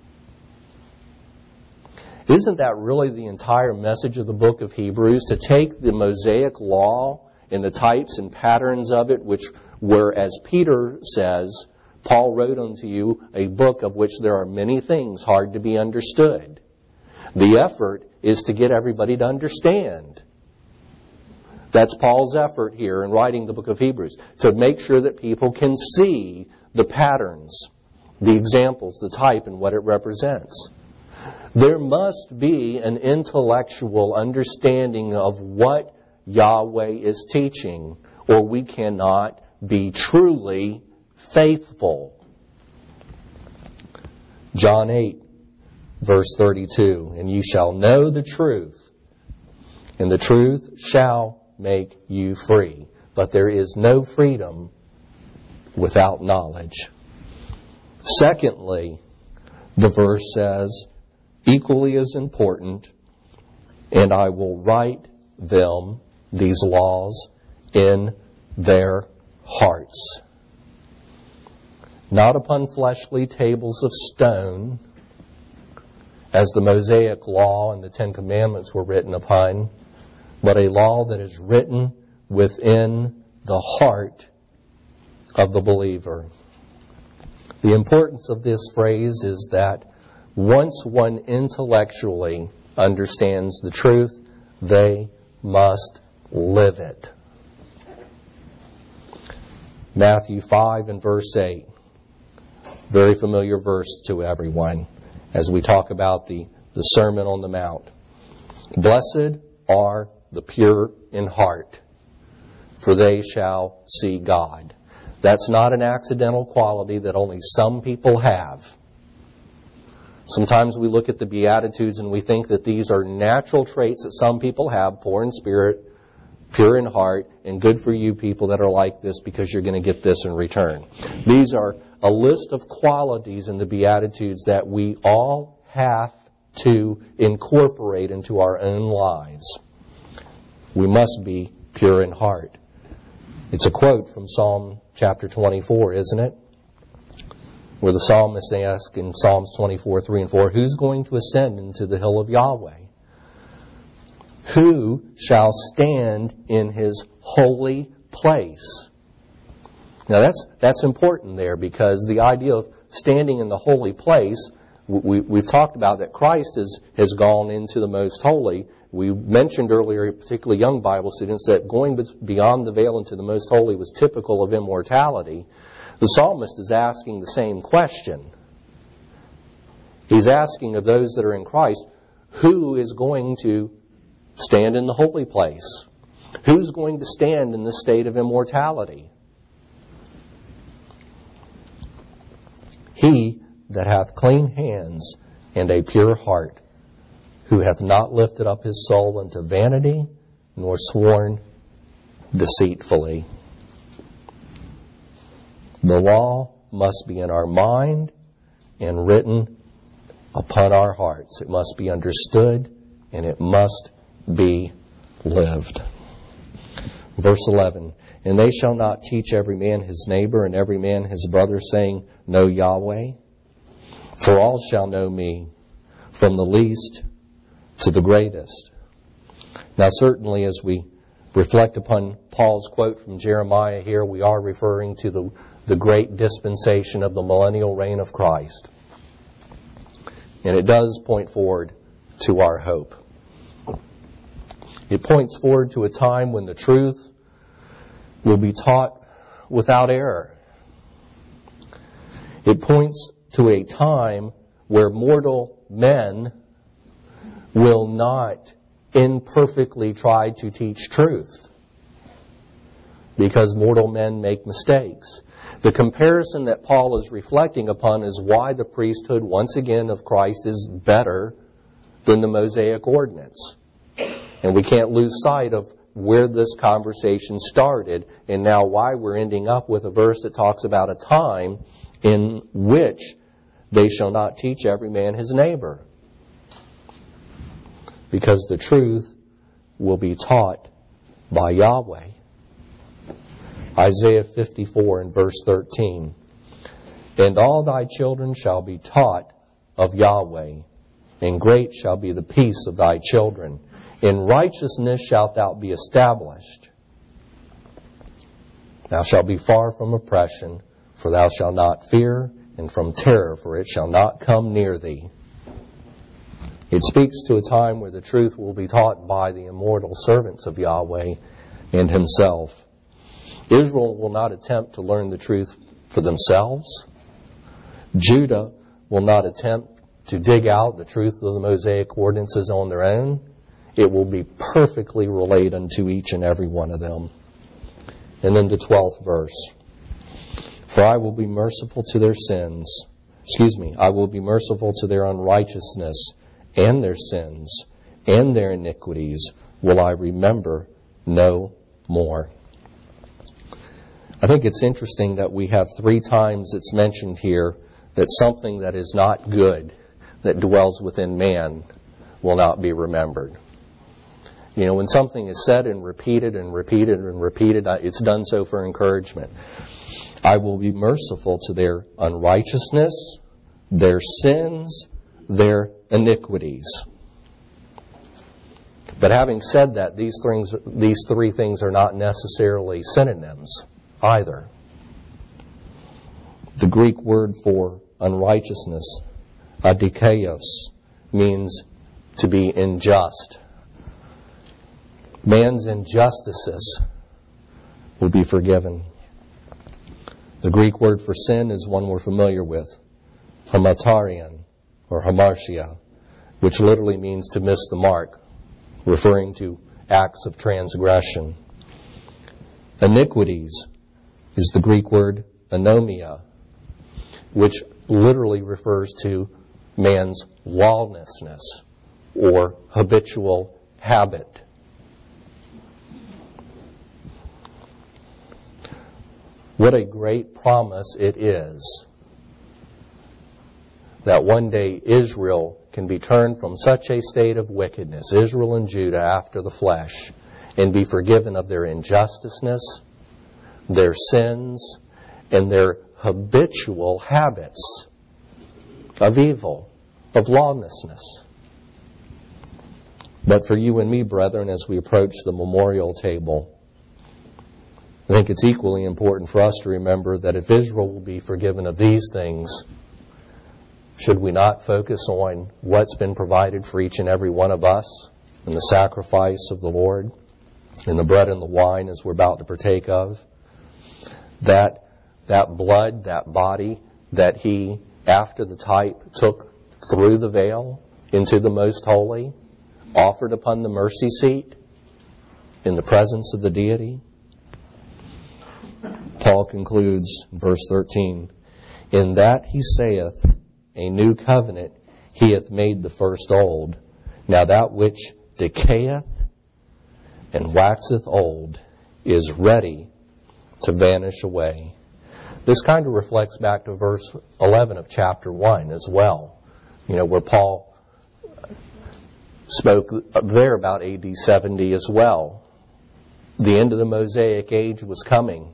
Isn't that really the entire message of the book of Hebrews? To take the Mosaic law and the types and patterns of it, which were, as Peter says, Paul wrote unto you a book of which there are many things hard to be understood. The effort is to get everybody to understand. That's Paul's effort here in writing the book of Hebrews, to make sure that people can see the patterns, the examples, the type, and what it represents. There must be an intellectual understanding of what Yahweh is teaching, or we cannot be truly faithful. John eight, verse thirty-two, and you shall know the truth, and the truth shall make you free. But there is no freedom without knowledge. Secondly, the verse says, equally as important, and I will write them, these laws, in their hearts. Not upon fleshly tables of stone, as the Mosaic law and the Ten Commandments were written upon, but a law that is written within the heart of the believer. The importance of this phrase is that once one intellectually understands the truth, they must live it. Matthew five and verse eight. Very familiar verse to everyone as we talk about the, the Sermon on the Mount. Blessed are the pure in heart, for they shall see God. That's not an accidental quality that only some people have. Sometimes we look at the Beatitudes and we think that these are natural traits that some people have, poor in spirit, pure in heart, and good for you people that are like this because you're going to get this in return. These are a list of qualities in the Beatitudes that we all have to incorporate into our own lives. We must be pure in heart. It's a quote from Psalm chapter twenty-four, isn't it? Where the psalmist asks in Psalms twenty-four, three and four, who's going to ascend into the hill of Yahweh? Who shall stand in His holy place? Now that's that's important there, because the idea of standing in the holy place, we, we've talked about that Christ has, has gone into the most holy, We mentioned earlier, particularly young Bible students, that going beyond the veil into the most holy was typical of immortality. The psalmist is asking the same question. He's asking of those that are in Christ, who is going to stand in the holy place? Who's going to stand in the state of immortality? He that hath clean hands and a pure heart, who hath not lifted up his soul unto vanity, nor sworn deceitfully. The law must be in our mind and written upon our hearts. It must be understood and it must be lived. Verse eleven, and they shall not teach every man his neighbor and every man his brother, saying, Know Yahweh. For all shall know me, from the least to the greatest. Now certainly as we reflect upon Paul's quote from Jeremiah here, we are referring to the, the great dispensation of the millennial reign of Christ. And it does point forward to our hope. It points forward to a time when the truth will be taught without error. It points to a time where mortal men will not imperfectly try to teach truth, because mortal men make mistakes. The comparison that Paul is reflecting upon is why the priesthood, once again, of Christ is better than the Mosaic ordinance. And we can't lose sight of where this conversation started and now why we're ending up with a verse that talks about a time in which they shall not teach every man his neighbor. Because the truth will be taught by Yahweh. Isaiah fifty-four and verse thirteen. And all thy children shall be taught of Yahweh, and great shall be the peace of thy children. In righteousness shalt thou be established. Thou shalt be far from oppression, for thou shalt not fear, and from terror, for it shall not come near thee. It speaks to a time where the truth will be taught by the immortal servants of Yahweh and Himself. Israel will not attempt to learn the truth for themselves. Judah will not attempt to dig out the truth of the Mosaic ordinances on their own. It will be perfectly relayed unto each and every one of them. And then the twelfth verse. For I will be merciful to their sins. Excuse me. I will be merciful to their unrighteousness, and their sins, and their iniquities will I remember no more. I think it's interesting that we have three times it's mentioned here that something that is not good, that dwells within man, will not be remembered. You know, when something is said and repeated and repeated and repeated, it's done so for encouragement. I will be merciful to their unrighteousness, their sins, their iniquities. But having said that, these things, these three things are not necessarily synonyms either. The Greek word for unrighteousness, adikaios, means to be unjust. Man's injustices will be forgiven. The Greek word for sin is one we're familiar with, hamatarian, or hamartia, which literally means to miss the mark, referring to acts of transgression. Iniquities is the Greek word anomia, which literally refers to man's lawlessness or habitual habit. What a great promise it is that one day Israel can be turned from such a state of wickedness, Israel and Judah after the flesh, and be forgiven of their injusticeness, their sins, and their habitual habits of evil, of lawlessness. But for you and me, brethren, as we approach the memorial table, I think it's equally important for us to remember that if Israel will be forgiven of these things, should we not focus on what's been provided for each and every one of us and the sacrifice of the Lord, and the bread and the wine as we're about to partake of, that that blood, that body that he, after the type, took through the veil into the most holy, offered upon the mercy seat in the presence of the deity. Paul concludes in verse thirteen, in that he saith, a new covenant he hath made the first old. Now that which decayeth and waxeth old is ready to vanish away. This kind of reflects back to verse eleven of chapter one as well, you know, where Paul spoke there about A D seventy as well. The end of the Mosaic age was coming.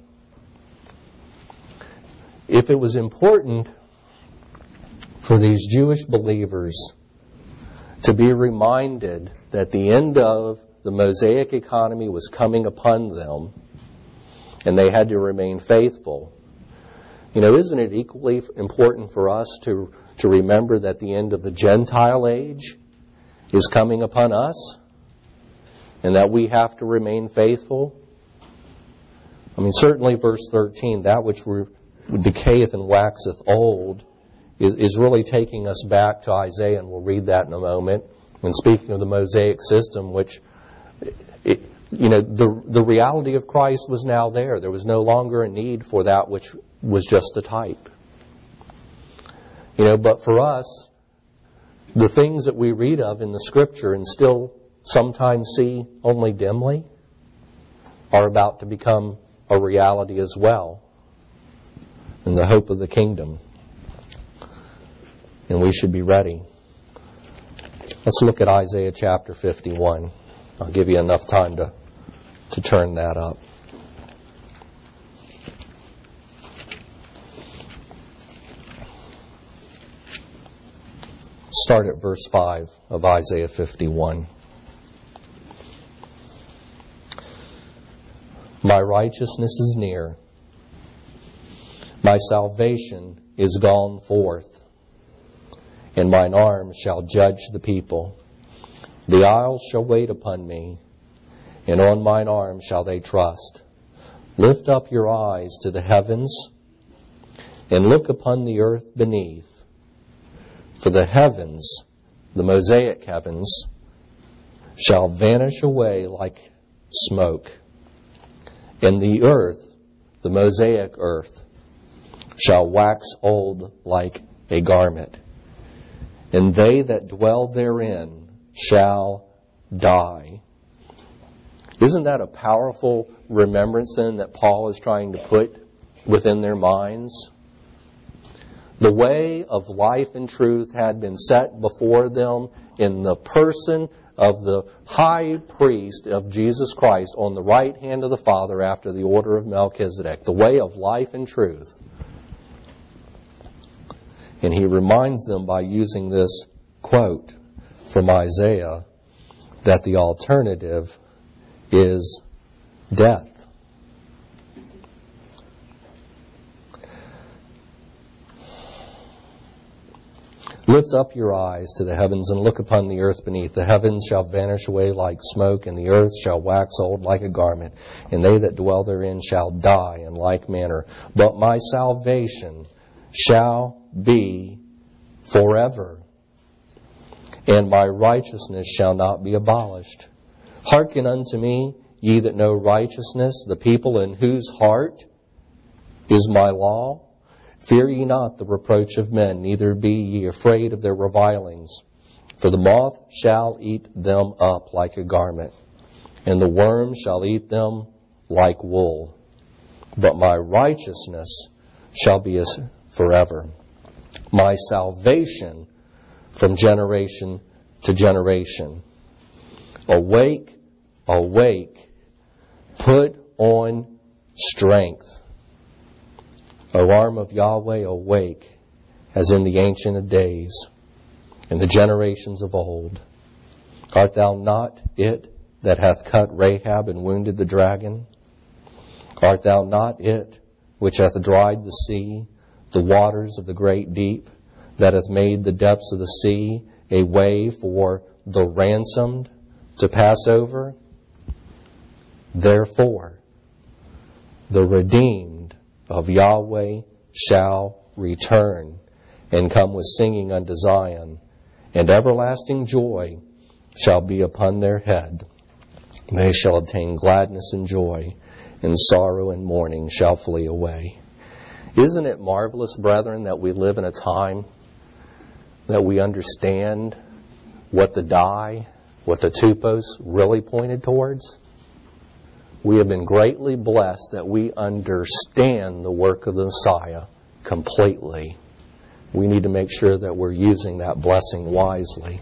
If it was important for these Jewish believers to be reminded that the end of the Mosaic economy was coming upon them and they had to remain faithful, you know, isn't it equally important for us to, to remember that the end of the Gentile age is coming upon us and that we have to remain faithful? I mean, certainly verse thirteen, that which re- decayeth and waxeth old, is, is really taking us back to Isaiah, and we'll read that in a moment. And speaking of the Mosaic system, which, it, you know, the the reality of Christ was now there. There was no longer a need for that which was just a type. You know, but for us, the things that we read of in the Scripture and still sometimes see only dimly are about to become a reality as well in the hope of the kingdom. And we should be ready. Let's look at Isaiah chapter fifty-one. I'll give you enough time to, to turn that up. Start at verse five of Isaiah fifty-one. My righteousness is near. My salvation is gone forth. And mine arm shall judge the people. The isles shall wait upon me, and on mine arm shall they trust. Lift up your eyes to the heavens, and look upon the earth beneath. For the heavens, the Mosaic heavens, shall vanish away like smoke, and the earth, the Mosaic earth, shall wax old like a garment. And they that dwell therein shall die. Isn't that a powerful remembrance then that Paul is trying to put within their minds? The way of life and truth had been set before them in the person of the high priest of Jesus Christ on the right hand of the Father after the order of Melchizedek. The way of life and truth. And he reminds them by using this quote from Isaiah that the alternative is death. Lift up your eyes to the heavens and look upon the earth beneath. The heavens shall vanish away like smoke, and the earth shall wax old like a garment, and they that dwell therein shall die in like manner. But my salvation shall be forever, and my righteousness shall not be abolished. Hearken unto me, ye that know righteousness, the people in whose heart is my law. Fear ye not the reproach of men, neither be ye afraid of their revilings. For the moth shall eat them up like a garment, and the worm shall eat them like wool. But my righteousness shall be as forever, my salvation from generation to generation. Awake, awake, put on strength. O arm of Yahweh, awake, as in the Ancient of Days, in the generations of old. Art thou not it that hath cut Rahab and wounded the dragon? Art thou not it which hath dried the sea, the waters of the great deep, that hath made the depths of the sea a way for the ransomed, to pass over. Therefore, the redeemed of Yahweh shall return and come with singing unto Zion, and everlasting joy shall be upon their head. They shall obtain gladness and joy, and sorrow and mourning shall flee away. Isn't it marvelous, brethren, that we live in a time that we understand what the die, what the tupos really pointed towards? We have been greatly blessed that we understand the work of the Messiah completely. We need to make sure that we're using that blessing wisely.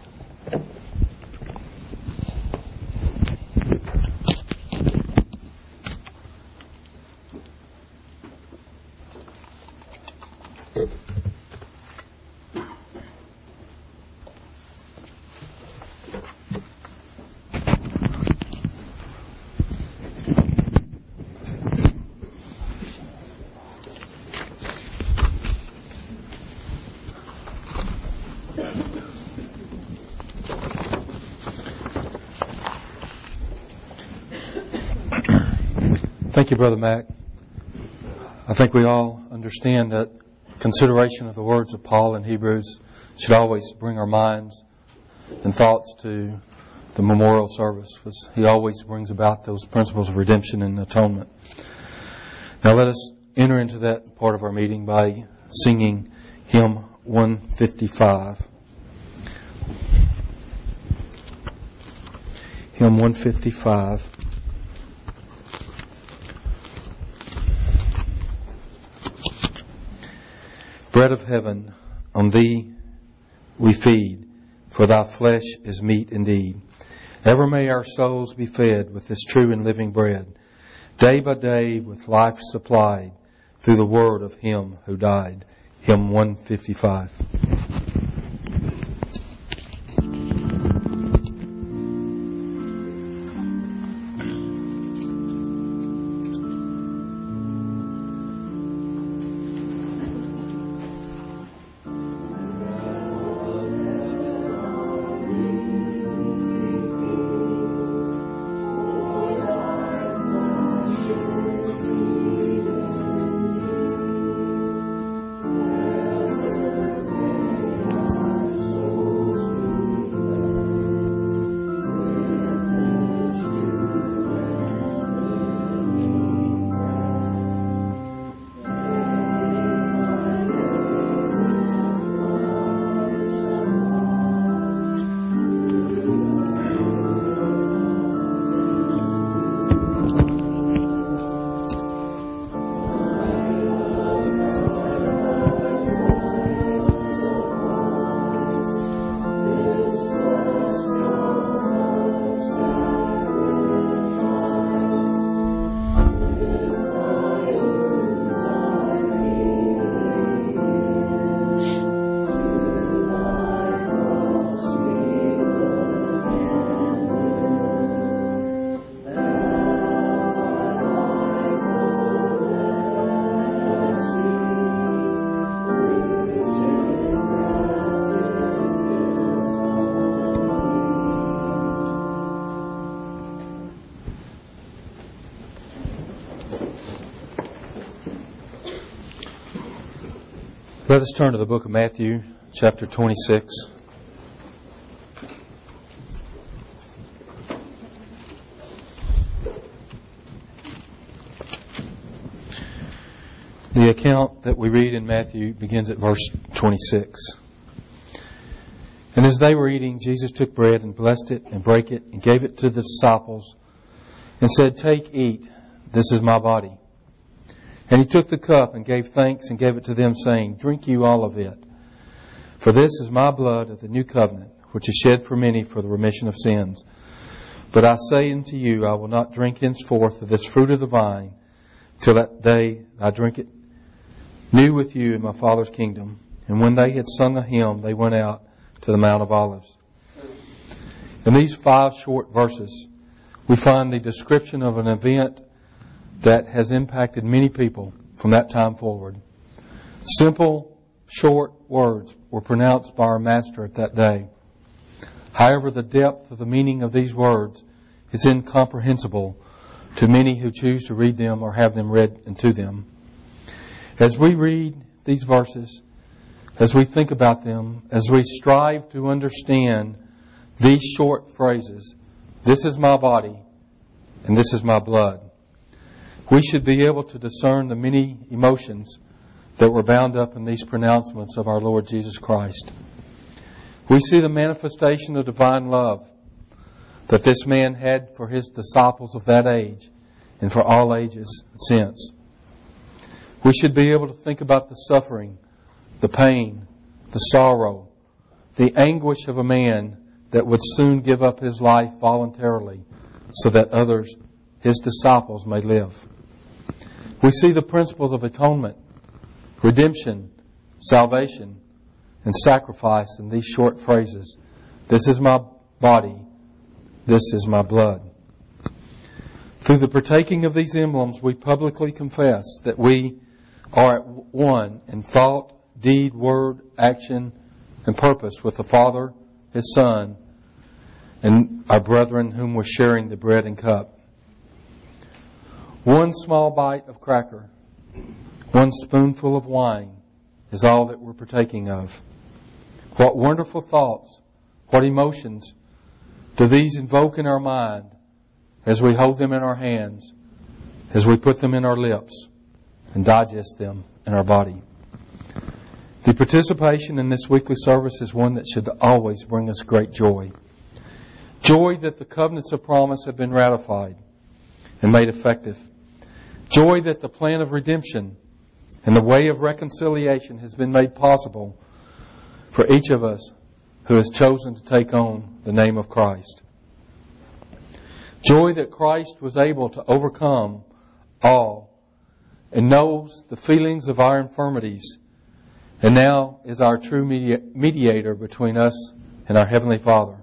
Thank you, Brother Mac. I think we all understand that consideration of the words of Paul in Hebrews should always bring our minds and thoughts to the memorial service, because he always brings about those principles of redemption and atonement. Now let us enter into that part of our meeting by singing hymn one fifty-five. Hymn one fifty-five. Bread of heaven, on thee we feed, for thy flesh is meat indeed. Ever may our souls be fed with this true and living bread, day by day with life supplied, through the word of him who died. Hymn one fifty-five. Let us turn to the book of Matthew, chapter twenty-six. The account that we read in Matthew begins at verse twenty-six. And as they were eating, Jesus took bread and blessed it and brake it and gave it to the disciples and said, "Take, eat, this is my body." And he took the cup and gave thanks and gave it to them, saying, "Drink you all of it. For this is my blood of the new covenant, which is shed for many for the remission of sins. But I say unto you, I will not drink henceforth of this fruit of the vine, till that day I drink it new with you in my Father's kingdom." And when they had sung a hymn, they went out to the Mount of Olives. In these five short verses, we find the description of an event that has impacted many people from that time forward. Simple, short words were pronounced by our Master at that day. However, the depth of the meaning of these words is incomprehensible to many who choose to read them or have them read into them. As we read these verses, as we think about them, as we strive to understand these short phrases, this is my body and this is my blood, we should be able to discern the many emotions that were bound up in these pronouncements of our Lord Jesus Christ. We see the manifestation of divine love that this man had for his disciples of that age and for all ages since. We should be able to think about the suffering, the pain, the sorrow, the anguish of a man that would soon give up his life voluntarily so that others, his disciples, may live. We see the principles of atonement, redemption, salvation, and sacrifice in these short phrases. This is my body. This is my blood. Through the partaking of these emblems, we publicly confess that we are at one in thought, deed, word, action, and purpose with the Father, His Son, and our brethren whom we're sharing the bread and cup. One small bite of cracker, one spoonful of wine is all that we're partaking of. What wonderful thoughts, what emotions do these invoke in our mind as we hold them in our hands, as we put them in our lips and digest them in our body. The participation in this weekly service is one that should always bring us great joy. Joy that the covenants of promise have been ratified and made effective. Joy that the plan of redemption and the way of reconciliation has been made possible for each of us who has chosen to take on the name of Christ. Joy that Christ was able to overcome all and knows the feelings of our infirmities and now is our true mediator between us and our Heavenly Father.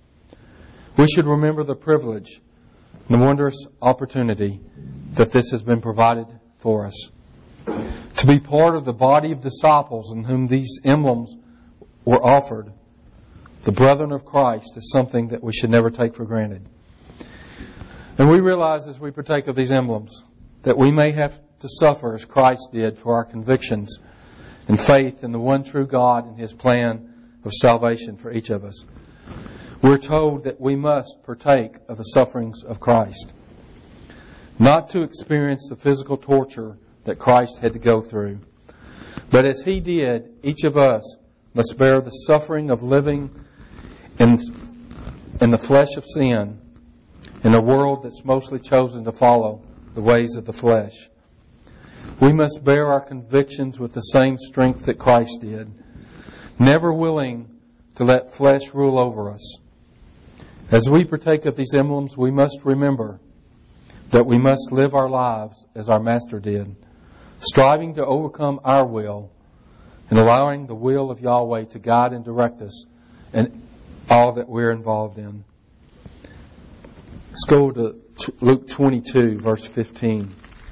We should remember the privilege and the wondrous opportunity that this has been provided for us. To be part of the body of disciples in whom these emblems were offered, the brethren of Christ, is something that we should never take for granted. And we realize as we partake of these emblems that we may have to suffer as Christ did for our convictions and faith in the one true God and His plan of salvation for each of us. We're told that we must partake of the sufferings of Christ, not to experience the physical torture that Christ had to go through, but as He did, each of us must bear the suffering of living in, in the flesh of sin in a world that's mostly chosen to follow the ways of the flesh. We must bear our convictions with the same strength that Christ did, never willing to let flesh rule over us. As we partake of these emblems, we must remember that we must live our lives as our Master did, striving to overcome our will and allowing the will of Yahweh to guide and direct us in all that we're involved in. Let's go to Luke twenty-two, verse fifteen.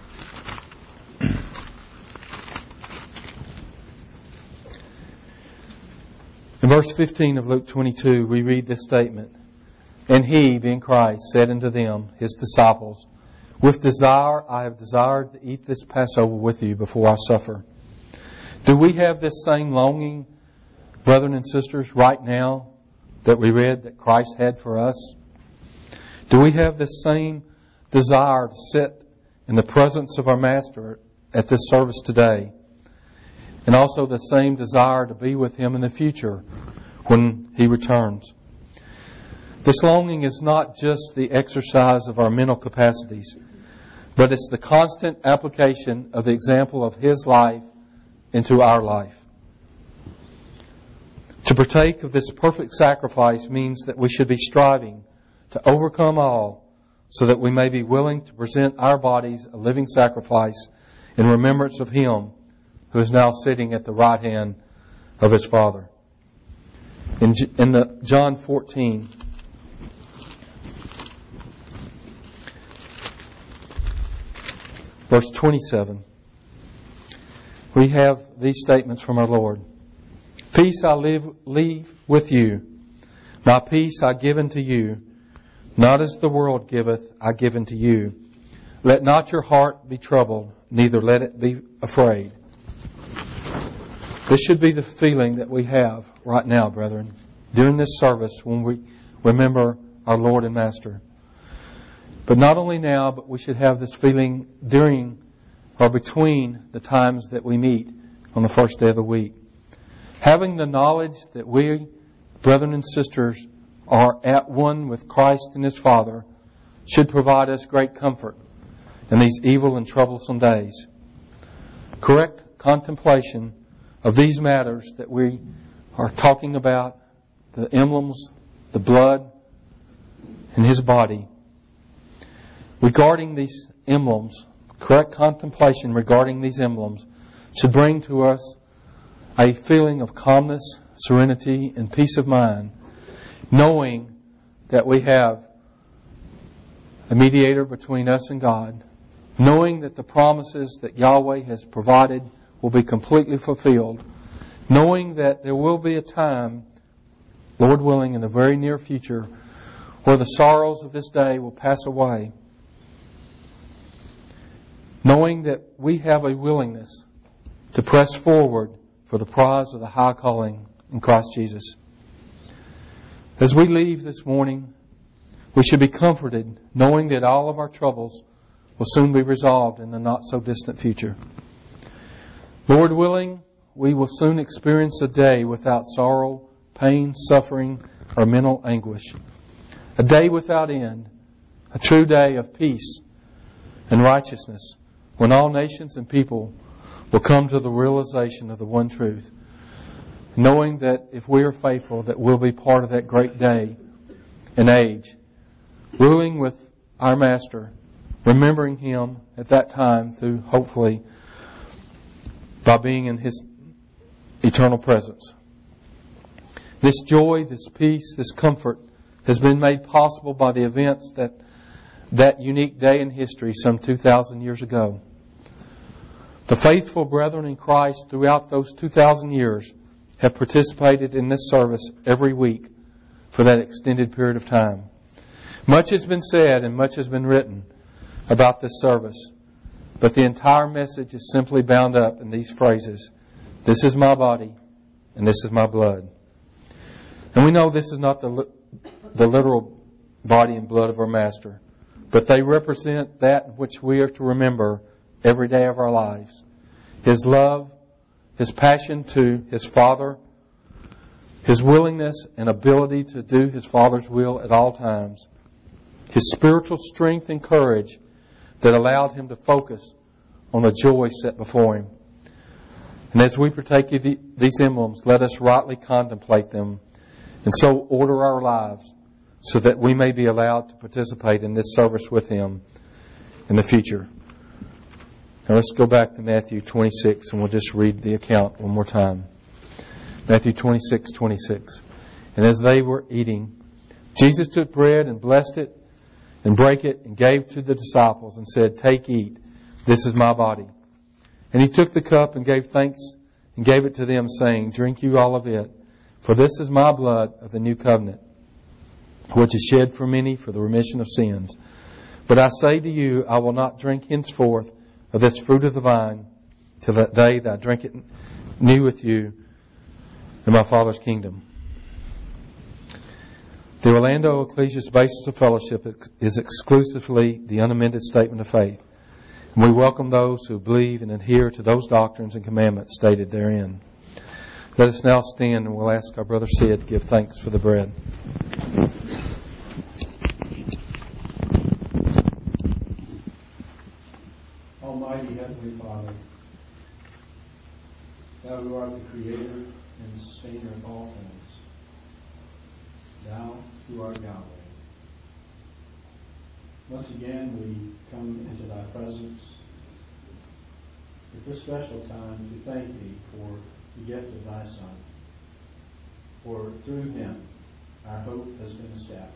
In verse fifteen of Luke twenty-two, we read this statement. And He, being Christ, said unto them, His disciples, With desire I have desired to eat this Passover with you before I suffer. Do we have this same longing, brethren and sisters, right now that we read that Christ had for us? Do we have this same desire to sit in the presence of our Master at this service today? And also the same desire to be with Him in the future when He returns? This longing is not just the exercise of our mental capacities, but it's the constant application of the example of His life into our life. To partake of this perfect sacrifice means that we should be striving to overcome all so that we may be willing to present our bodies a living sacrifice in remembrance of Him who is now sitting at the right hand of His Father. In, in the John fourteen, verse twenty-seven, we have these statements from our Lord. Peace I live, leave with you. My peace I give unto you, not as the world giveth, I give unto you. Let not your heart be troubled, neither let it be afraid. This should be the feeling that we have right now, brethren, during this service when we remember our Lord and Master. But not only now, but we should have this feeling during or between the times that we meet on the first day of the week. Having the knowledge that we, brethren and sisters, are at one with Christ and His Father should provide us great comfort in these evil and troublesome days. Correct contemplation of these matters that we are talking about, the emblems, the blood, and His body. Regarding these emblems, correct contemplation regarding these emblems should bring to us a feeling of calmness, serenity, and peace of mind, knowing that we have a mediator between us and God, knowing that the promises that Yahweh has provided will be completely fulfilled, knowing that there will be a time, Lord willing, in the very near future, where the sorrows of this day will pass away, knowing that we have a willingness to press forward for the prize of the high calling in Christ Jesus. As we leave this morning, we should be comforted knowing that all of our troubles will soon be resolved in the not so distant future. Lord willing, we will soon experience a day without sorrow, pain, suffering, or mental anguish. A day without end, a true day of peace and righteousness, when all nations and people will come to the realization of the one truth, knowing that if we are faithful, that we'll be part of that great day and age, ruling with our Master, remembering Him at that time through, hopefully, by being in His eternal presence. This joy, this peace, this comfort has been made possible by the events that that unique day in history some two thousand years ago. The faithful brethren in Christ throughout those two thousand years have participated in this service every week for that extended period of time. Much has been said and much has been written about this service, but the entire message is simply bound up in these phrases: this is my body and this is my blood. And we know this is not the, the literal body and blood of our Master, but they represent that which we are to remember every day of our lives. His love, His passion to His Father, His willingness and ability to do His Father's will at all times, His spiritual strength and courage that allowed Him to focus on the joy set before Him. And as we partake of the, these emblems, let us rightly contemplate them and so order our lives so that we may be allowed to participate in this service with Him in the future. Now let's go back to Matthew twenty-six and we'll just read the account one more time. Matthew twenty-six, twenty-six. And as they were eating, Jesus took bread and blessed it and brake it and gave to the disciples and said, "Take, eat, this is my body." And He took the cup and gave thanks and gave it to them, saying, "Drink you all of it, for this is my blood of the new covenant, which is shed for many for the remission of sins. But I say to you, I will not drink henceforth of this fruit of the vine till that day that I drink it new with you in my Father's kingdom." The Orlando Ecclesia's basis of fellowship is exclusively the unamended statement of faith. And we welcome those who believe and adhere to those doctrines and commandments stated therein. Let us now stand and we'll ask our brother Sid to give thanks for the bread. Almighty Heavenly Father, Thou who art the Creator and the Sustainer of all things, Thou who art Yahweh. Once again we come into Thy presence at this special time to thank Thee for the gift of Thy Son, for through Him our hope has been established.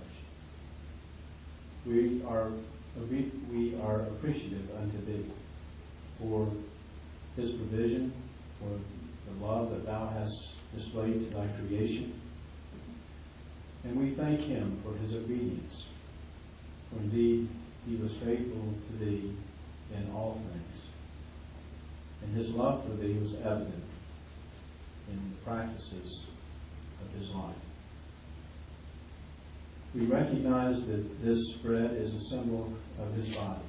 We are we are appreciative unto Thee for His provision, for the love that Thou hast displayed to Thy creation, And we thank him for his obedience. For indeed, he was faithful to thee in all things. And his love for thee was evident in the practices of his life. We recognize that this bread is a symbol of his body.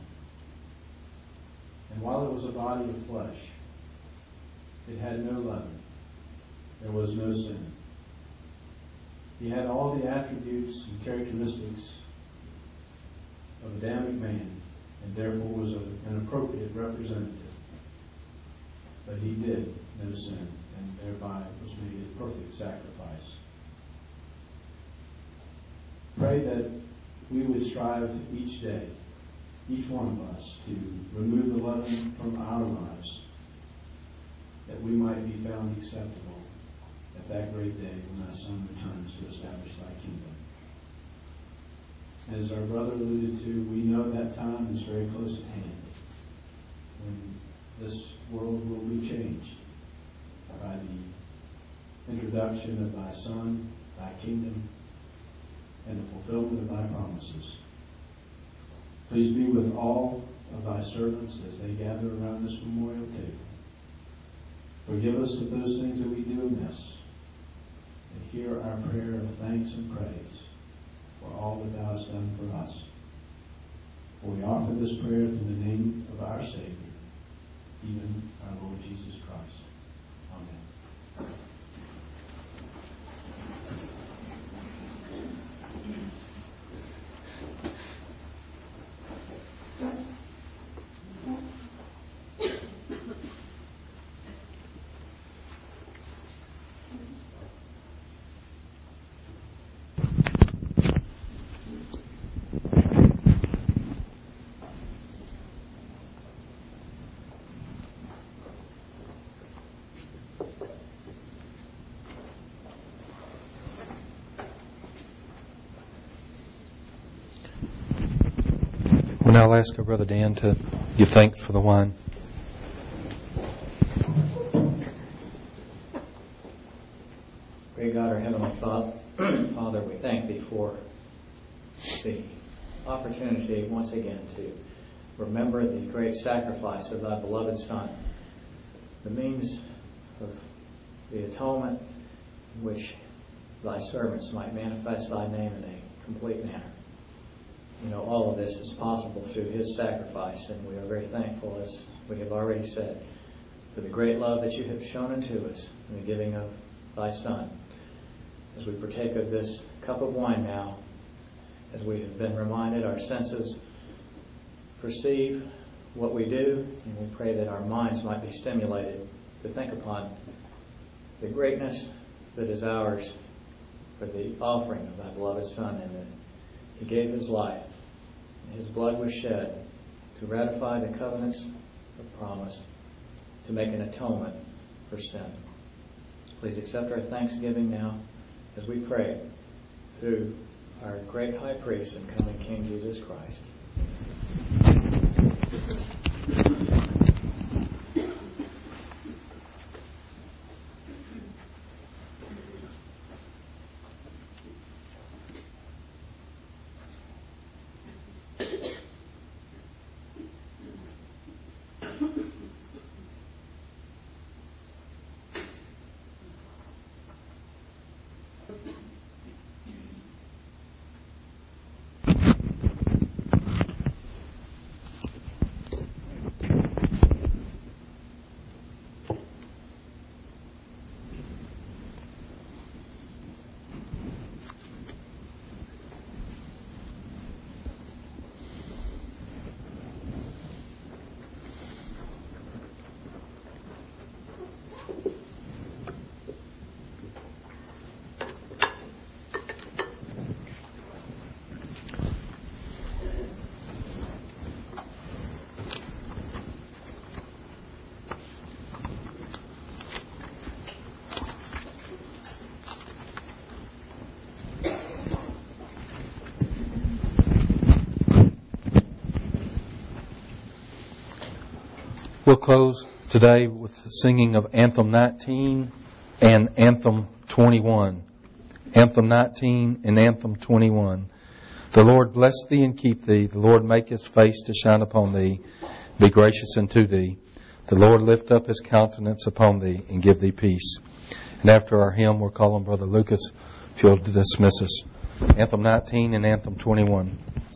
And while it was a body of flesh, it had no leaven. There was no sin. He had all the attributes and characteristics of Adamic man, and therefore was an appropriate representative. But he did no sin, and thereby was made a perfect sacrifice. Pray that we would strive each day, each one of us, to remove the leaven from our lives, that we might be found acceptable at that great day when thy Son returns to establish thy kingdom. As our brother alluded to, we know that time is very close at hand, when this world will be changed by the introduction of thy Son, thy kingdom, and the fulfillment of thy promises. Please be with all of thy servants as they gather around this memorial table. Forgive us of those things that we do amiss, and hear our prayer of thanks and praise for all that thou hast done for us. For we offer this prayer in the name of our Savior, even our Lord Jesus Christ. Amen. We'll now ask our Brother Dan to give thanks for the wine. Great God, our Heavenly Father, Father, we thank Thee for the opportunity once again to remember the great sacrifice of Thy beloved Son, the means of the atonement in which Thy servants might manifest Thy name in a complete manner. You know, all of this is possible through His sacrifice, and we are very thankful, as we have already said, for the great love that You have shown unto us in the giving of Thy Son. As we partake of this cup of wine now, as we have been reminded, our senses perceive what we do, and we pray that our minds might be stimulated to think upon the greatness that is ours for the offering of Thy beloved Son, and that He gave His life, and His blood was shed to ratify the covenants of promise, to make an atonement for sin. Please accept our thanksgiving now as we pray through our great high priest and coming King Jesus Christ. We'll close today with the singing of Anthem nineteen and Anthem twenty-one. Anthem nineteen and Anthem twenty-one. The Lord bless thee and keep thee. The Lord make his face to shine upon thee, be gracious unto thee. The Lord lift up his countenance upon thee and give thee peace. And after our hymn, we'll call on Brother Lucas if you'll dismiss us. Anthem nineteen and Anthem twenty-one.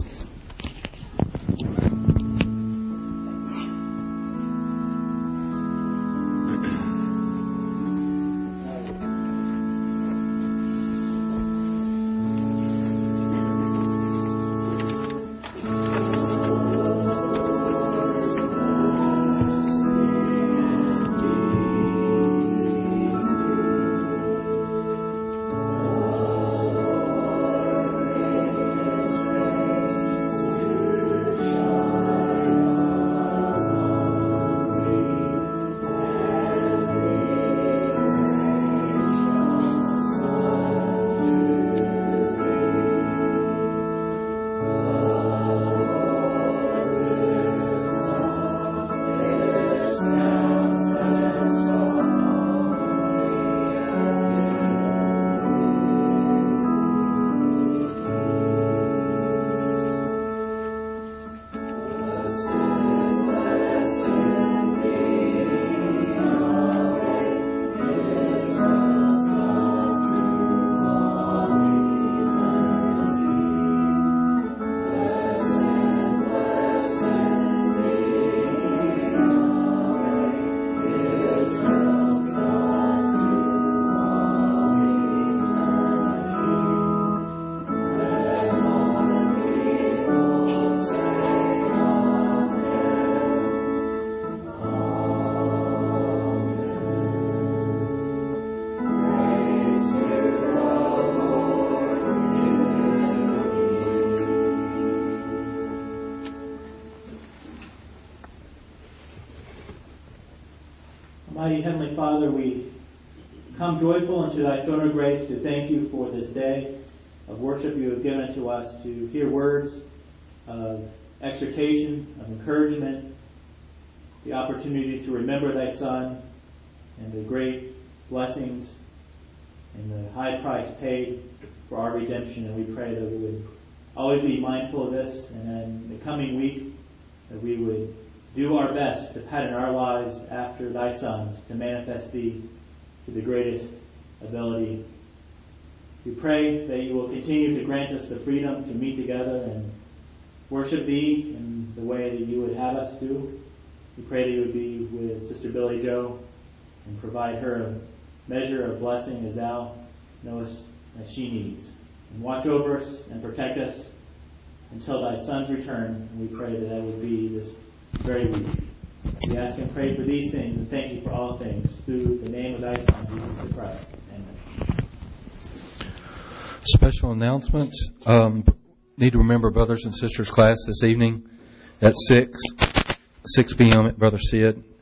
Mighty Heavenly Father, we come joyful into thy throne of grace to thank you for this day of worship you have given to us, to hear words of exhortation, of encouragement, the opportunity to remember thy Son and the great blessings and the high price paid for our redemption. And we pray that we would always be mindful of this, and in the coming week that we would do our best to pattern our lives after thy sons, to manifest thee to the greatest ability. We pray that you will continue to grant us the freedom to meet together and worship thee in the way that you would have us do. We pray that you would be with Sister Billy Joe and provide her a measure of blessing as thou knowest that she needs. And watch over us and protect us until thy Son's return. And we pray that that would be this very week. We ask and pray for these things and thank you for all things through the name of thy Son, Jesus the Christ. Amen. Special announcements. Um, need to remember brothers and sisters class this evening at six, six p.m. at Brother Sid.